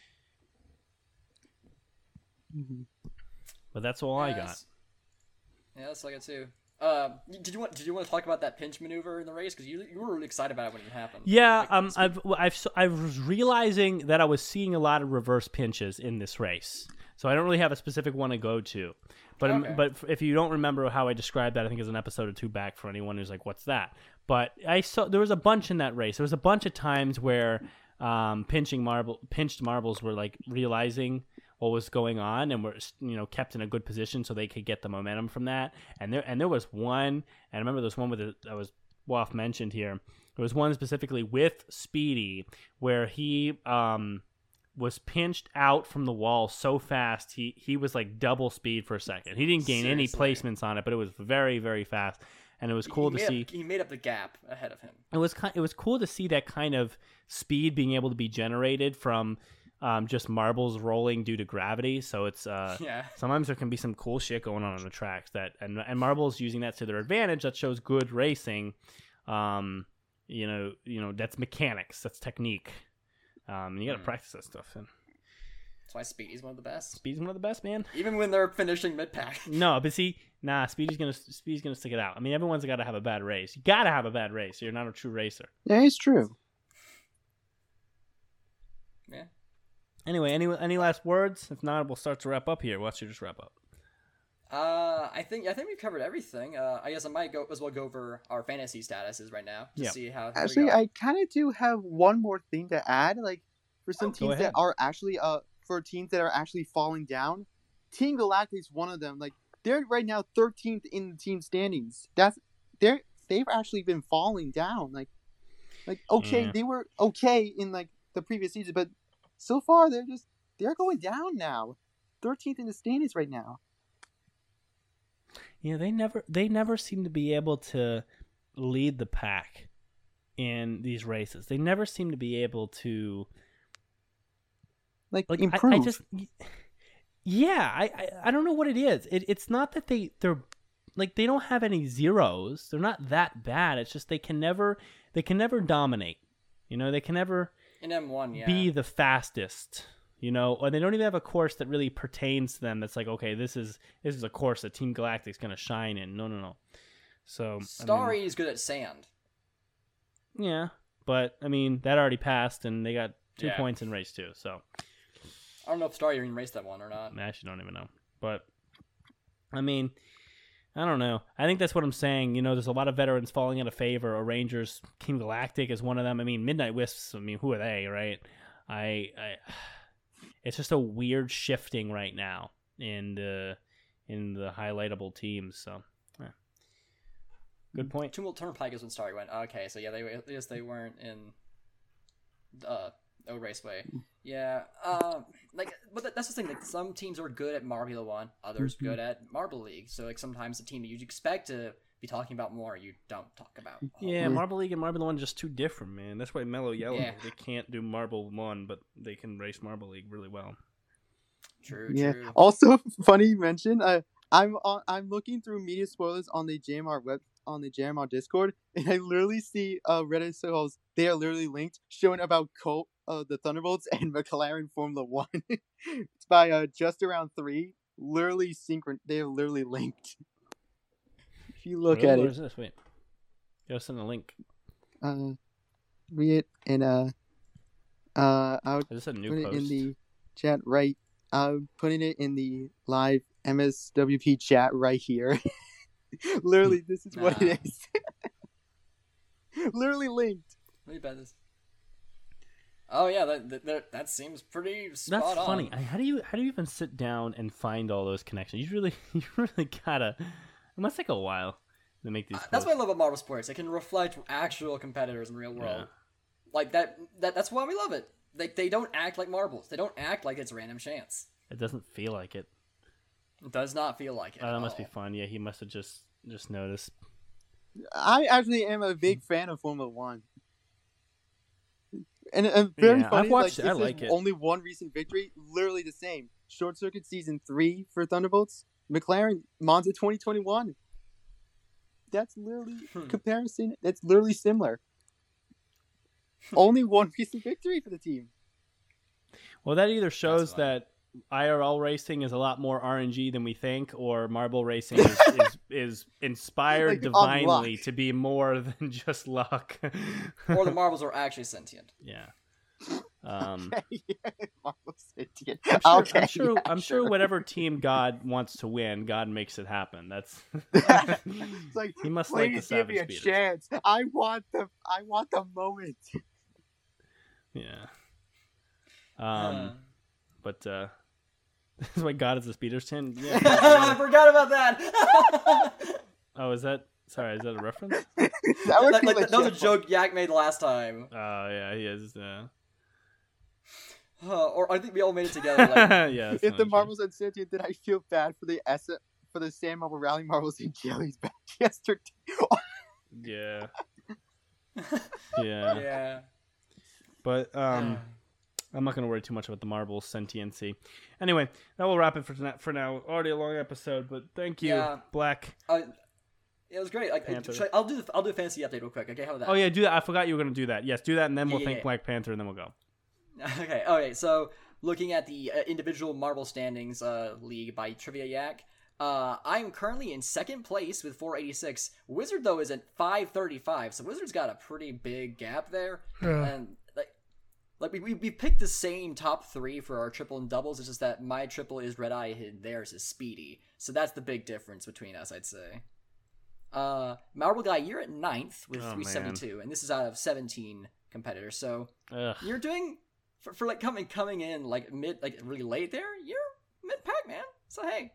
Mm-hmm. But that's all I got. yes. Yeah, that's like it too. Uh, did you want did you want to talk about that pinch maneuver in the race? Because you you were really excited about it when it happened. Yeah, Like, um, I've, I've, I was realizing that I was seeing a lot of reverse pinches in this race, so I don't really have a specific one to go to. But um, Okay. but if you don't remember how I described that, I think it's an episode or two back for anyone who's like, "What's that?" But I saw there was a bunch in that race. There was a bunch of times where um, pinching marble, pinched marbles were like realizing what was going on and were, you know, kept in a good position so they could get the momentum from that. And there and there was one, and I remember there was one with a, that was Waff mentioned here. There was one specifically with Speedy where he um was pinched out from the wall so fast he he was like double speed for a second. He didn't gain any Seriously. placements on it, but it was very very fast, and it was cool he to made see. Up, he made up the gap ahead of him. It was kind, it was cool to see that kind of speed being able to be generated from um, just marbles rolling due to gravity. So it's uh, Yeah. sometimes there can be some cool shit going on on the tracks that and and marbles using that to their advantage. That shows good racing. Um, you know, you know that's mechanics, that's technique. Um, and you got to Hmm. practice that stuff. And That's why Speedy's one of the best. Speed's one of the best, man. Even when they're finishing mid pack. No, but see, nah, Speedy's gonna Speedy's gonna stick it out. I mean, everyone's got to have a bad race. You got to have a bad race. You're not a true racer. That is true. Yeah. Anyway, any any last words? If not, we'll start to wrap up here. Why don't you just wrap up? Uh, I think I think we've covered everything. Uh, I guess I might go as well go over our fantasy statuses right now to Yeah. see how. how we Actually, go. I kind of do have one more thing to add. Like for some Oh, go teams ahead. that are actually uh for teams that are actually falling down, Team Galactic is one of them. Like they're right now thirteenth in the team standings. That's they're they've actually been falling down. Like like okay, Yeah. they were okay in like the previous season, but so far they're just they're going down now. thirteenth in the standings right now. Yeah, they never they never seem to be able to lead the pack in these races. They never seem to be able to Like, like I- improve. I, just yeah, I, I I don't know what it is. It, it's not that they they're like they don't have any zeros. They're not that bad. It's just they can never they can never dominate. You know, they can never in M one, yeah. be the fastest, you know, or they don't even have a course that really pertains to them. That's like, okay, this is this is a course that Team Galactic's going to shine in. No, no, no. So Starry is good at sand. I mean, yeah, but I mean that already passed, and they got two Yeah. points in race two. So I don't know if Starry even raced that one or not. I actually don't even know. But I mean, I don't know. I think that's what I'm saying. You know, there's a lot of veterans falling out of favor. Or Rangers, Team Galactic is one of them. I mean, Midnight Wisps. I mean, who are they, right? I, I it's just a weird shifting right now in the in the highlightable teams. So, yeah. Good point. Tumult Turnpike is when Starry went. Okay, so yeah, they I guess they weren't in uh O Raceway. Yeah, um, like, but that, that's the thing. Like, some teams are good at Marbula One, others Mhm. good at Marble League. So like sometimes the team that you'd expect to be talking about more, you don't talk about. Yeah, Mhm. Marble League and Marble One are just too different, man. That's why Mellow Yellow Yeah. they can't do Marble One, but they can race Marble League really well. True, Yeah. true. Also, funny you mention. Uh, I'm on. I'm looking through media spoilers on the J M R web on the J M R Discord, and I literally see uh Reddit circles. They are literally linked, showing about Colt, uh, the Thunderbolts, and McLaren Formula One. It's by uh just around three. Literally synchron. They are literally linked. If you look Really? at Where it, is this? Wait. Go send a link. uh, read it and uh, uh, I'll Is this a new put post? it in the chat right. I'm putting it in the live M S W P chat right here. Literally, this is what it is. Literally linked. Let me bet this. Oh yeah, that that, that, that seems pretty spot That's on. funny. I- How do you how do you even sit down and find all those connections? You really you really gotta. It must take a while to make these. Uh, That's what I posts. love about Marble Sports. It can reflect actual competitors in real world. Yeah. Like that, that. That's why we love it. They they don't act like marbles. They don't act like it's random chance. It doesn't feel like it. It does not feel like it. Oh, at that must be all. fun. Yeah, he must have just just noticed. I actually am a big fan of Formula One. And, and very Yeah, I've funny. watched like, it. I this like is it. only one recent victory. Literally the same. Short Circuit Season three for Thunderbolts. McLaren Monza twenty twenty-one. That's literally Hmm. comparison. That's literally similar. Only one recent victory for the team. Well, that either shows funny. that I R L racing is a lot more R N G than we think, or marble racing is, is, is inspired Like, on divinely luck. to be more than just luck. Or the marbles are actually sentient. Yeah. Um, Marvel City. I'm sure, Okay, I'm, sure, yeah, I'm sure whatever team God wants to win, God makes it happen. That's It's like, he must like the please give me Savage a Speeders. chance. I want the. I want the moment. Yeah. Uh. Um, but uh, this is why God is the Speeders team. Yeah. I forgot about that. Oh, is that? Sorry, is that a reference? That would like, be like, legit. that was a joke Yak made last time. Oh yeah, he is. Uh... Uh, or I think we all made it together. Like, yeah. that's If not the true. marbles and sentient, did I feel bad for the S for the Sand Marble Rally marbles in Jelly's back yesterday? Yeah. Yeah. yeah. But um, I'm not gonna worry too much about the marble sentiency. Anyway, that will wrap it for tonight. For now, already a long episode, but thank you, Yeah. Black. Uh, it was great. Like, Panther. should I, I'll do the, I'll do a fantasy update real quick. Okay, how about that? Oh yeah, do that. I forgot you were gonna do that. Yes, do that, and then Yeah, we'll yeah, thank yeah. Black Panther, and then we'll go. Okay, okay, so looking at the uh, individual marble standings uh, league by Trivia Yak, uh, I'm currently in second place with four eighty-six. Wizard, though, is at five thirty-five, so Wizard's got a pretty big gap there. And, like, like we, we, we picked the same top three for our triple and doubles, it's just that my triple is Red Eye and theirs is Speedy. So that's the big difference between us, I'd say. Uh, Marble Guy, you're at ninth with Oh, three seventy-two, and this is out of seventeen competitors, so... Ugh. You're doing for, for like coming coming in like mid like really late there. You're mid pack, man. So hey.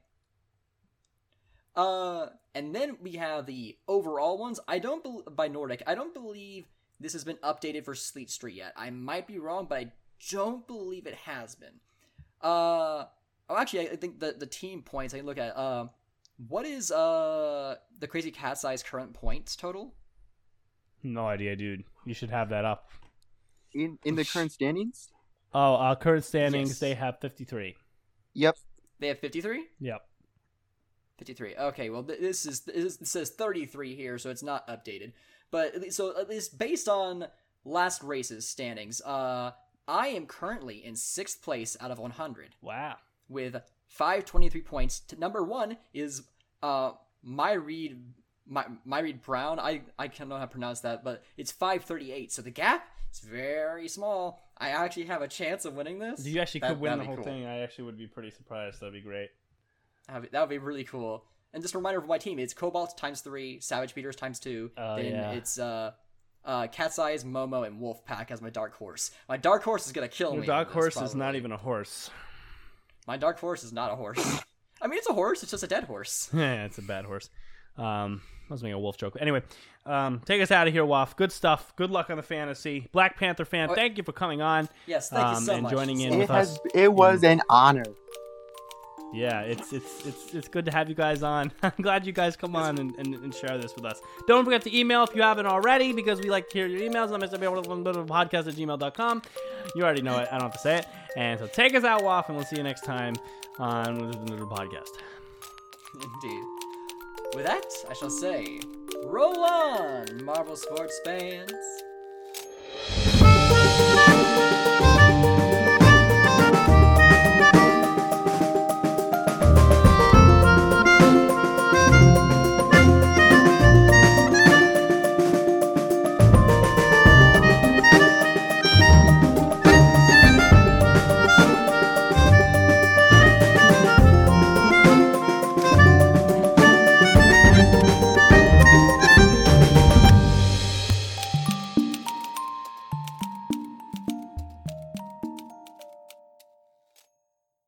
Uh, and then we have the overall ones. I don't bel by Nordic. I don't believe this has been updated for Sleet Street yet. I might be wrong, but I don't believe it has been. Uh, oh, actually, I think the the team points I can look at. Uh, what is uh the Crazy Cat's Eye's current points total? No idea, dude. You should have that up. In in the current standings? Oh, uh, current standings, Yes. they have fifty-three. Yep. They have fifty-three. Yep. fifty-three. Okay, well, th- this is this it says thirty-three here, so it's not updated. But at least, so at least based on last race's standings, uh, I am currently in sixth place out of one hundred Wow. with five twenty-three points. To number one is uh my Reed my my Reed Brown. I I can't know how to pronounce that, but it's five thirty-eight. So the gap is very small. I actually have a chance of winning this. If you actually That- could win the that'd be whole cool. thing, I actually would be pretty surprised. That'd be great. That'd be, that would be really cool. And just a reminder of my team: it's Cobalt times three, Savage Beaters times two. Oh, then yeah. it's uh, uh, Cat's Eyes, Momo, and Wolfpack as my dark horse. My dark horse is gonna kill Your me. dark in this, horse is not probably. even a horse. My dark horse is not a horse. I mean, it's a horse. It's just a dead horse. Yeah, it's a bad horse. Um, I was making a wolf joke. Anyway, um, take us out of here, Waff. Good stuff. Good luck on the fantasy. Black Panther fan, Oh, thank you for coming on. Yes, thank Um, you so and much. joining in It with has. us. It was an honor. Yeah, it's it's it's it's good to have you guys on. I'm glad you guys come on and, and, and share this with us. Don't forget to email if you haven't already, because we like to hear your emails. I'm podcast at gmail dot com. You already know it. I don't have to say it. And so take us out, Waff, and we'll see you next time on the Noodle Podcast. Indeed. With that, I shall say, roll on, Marvel sports fans.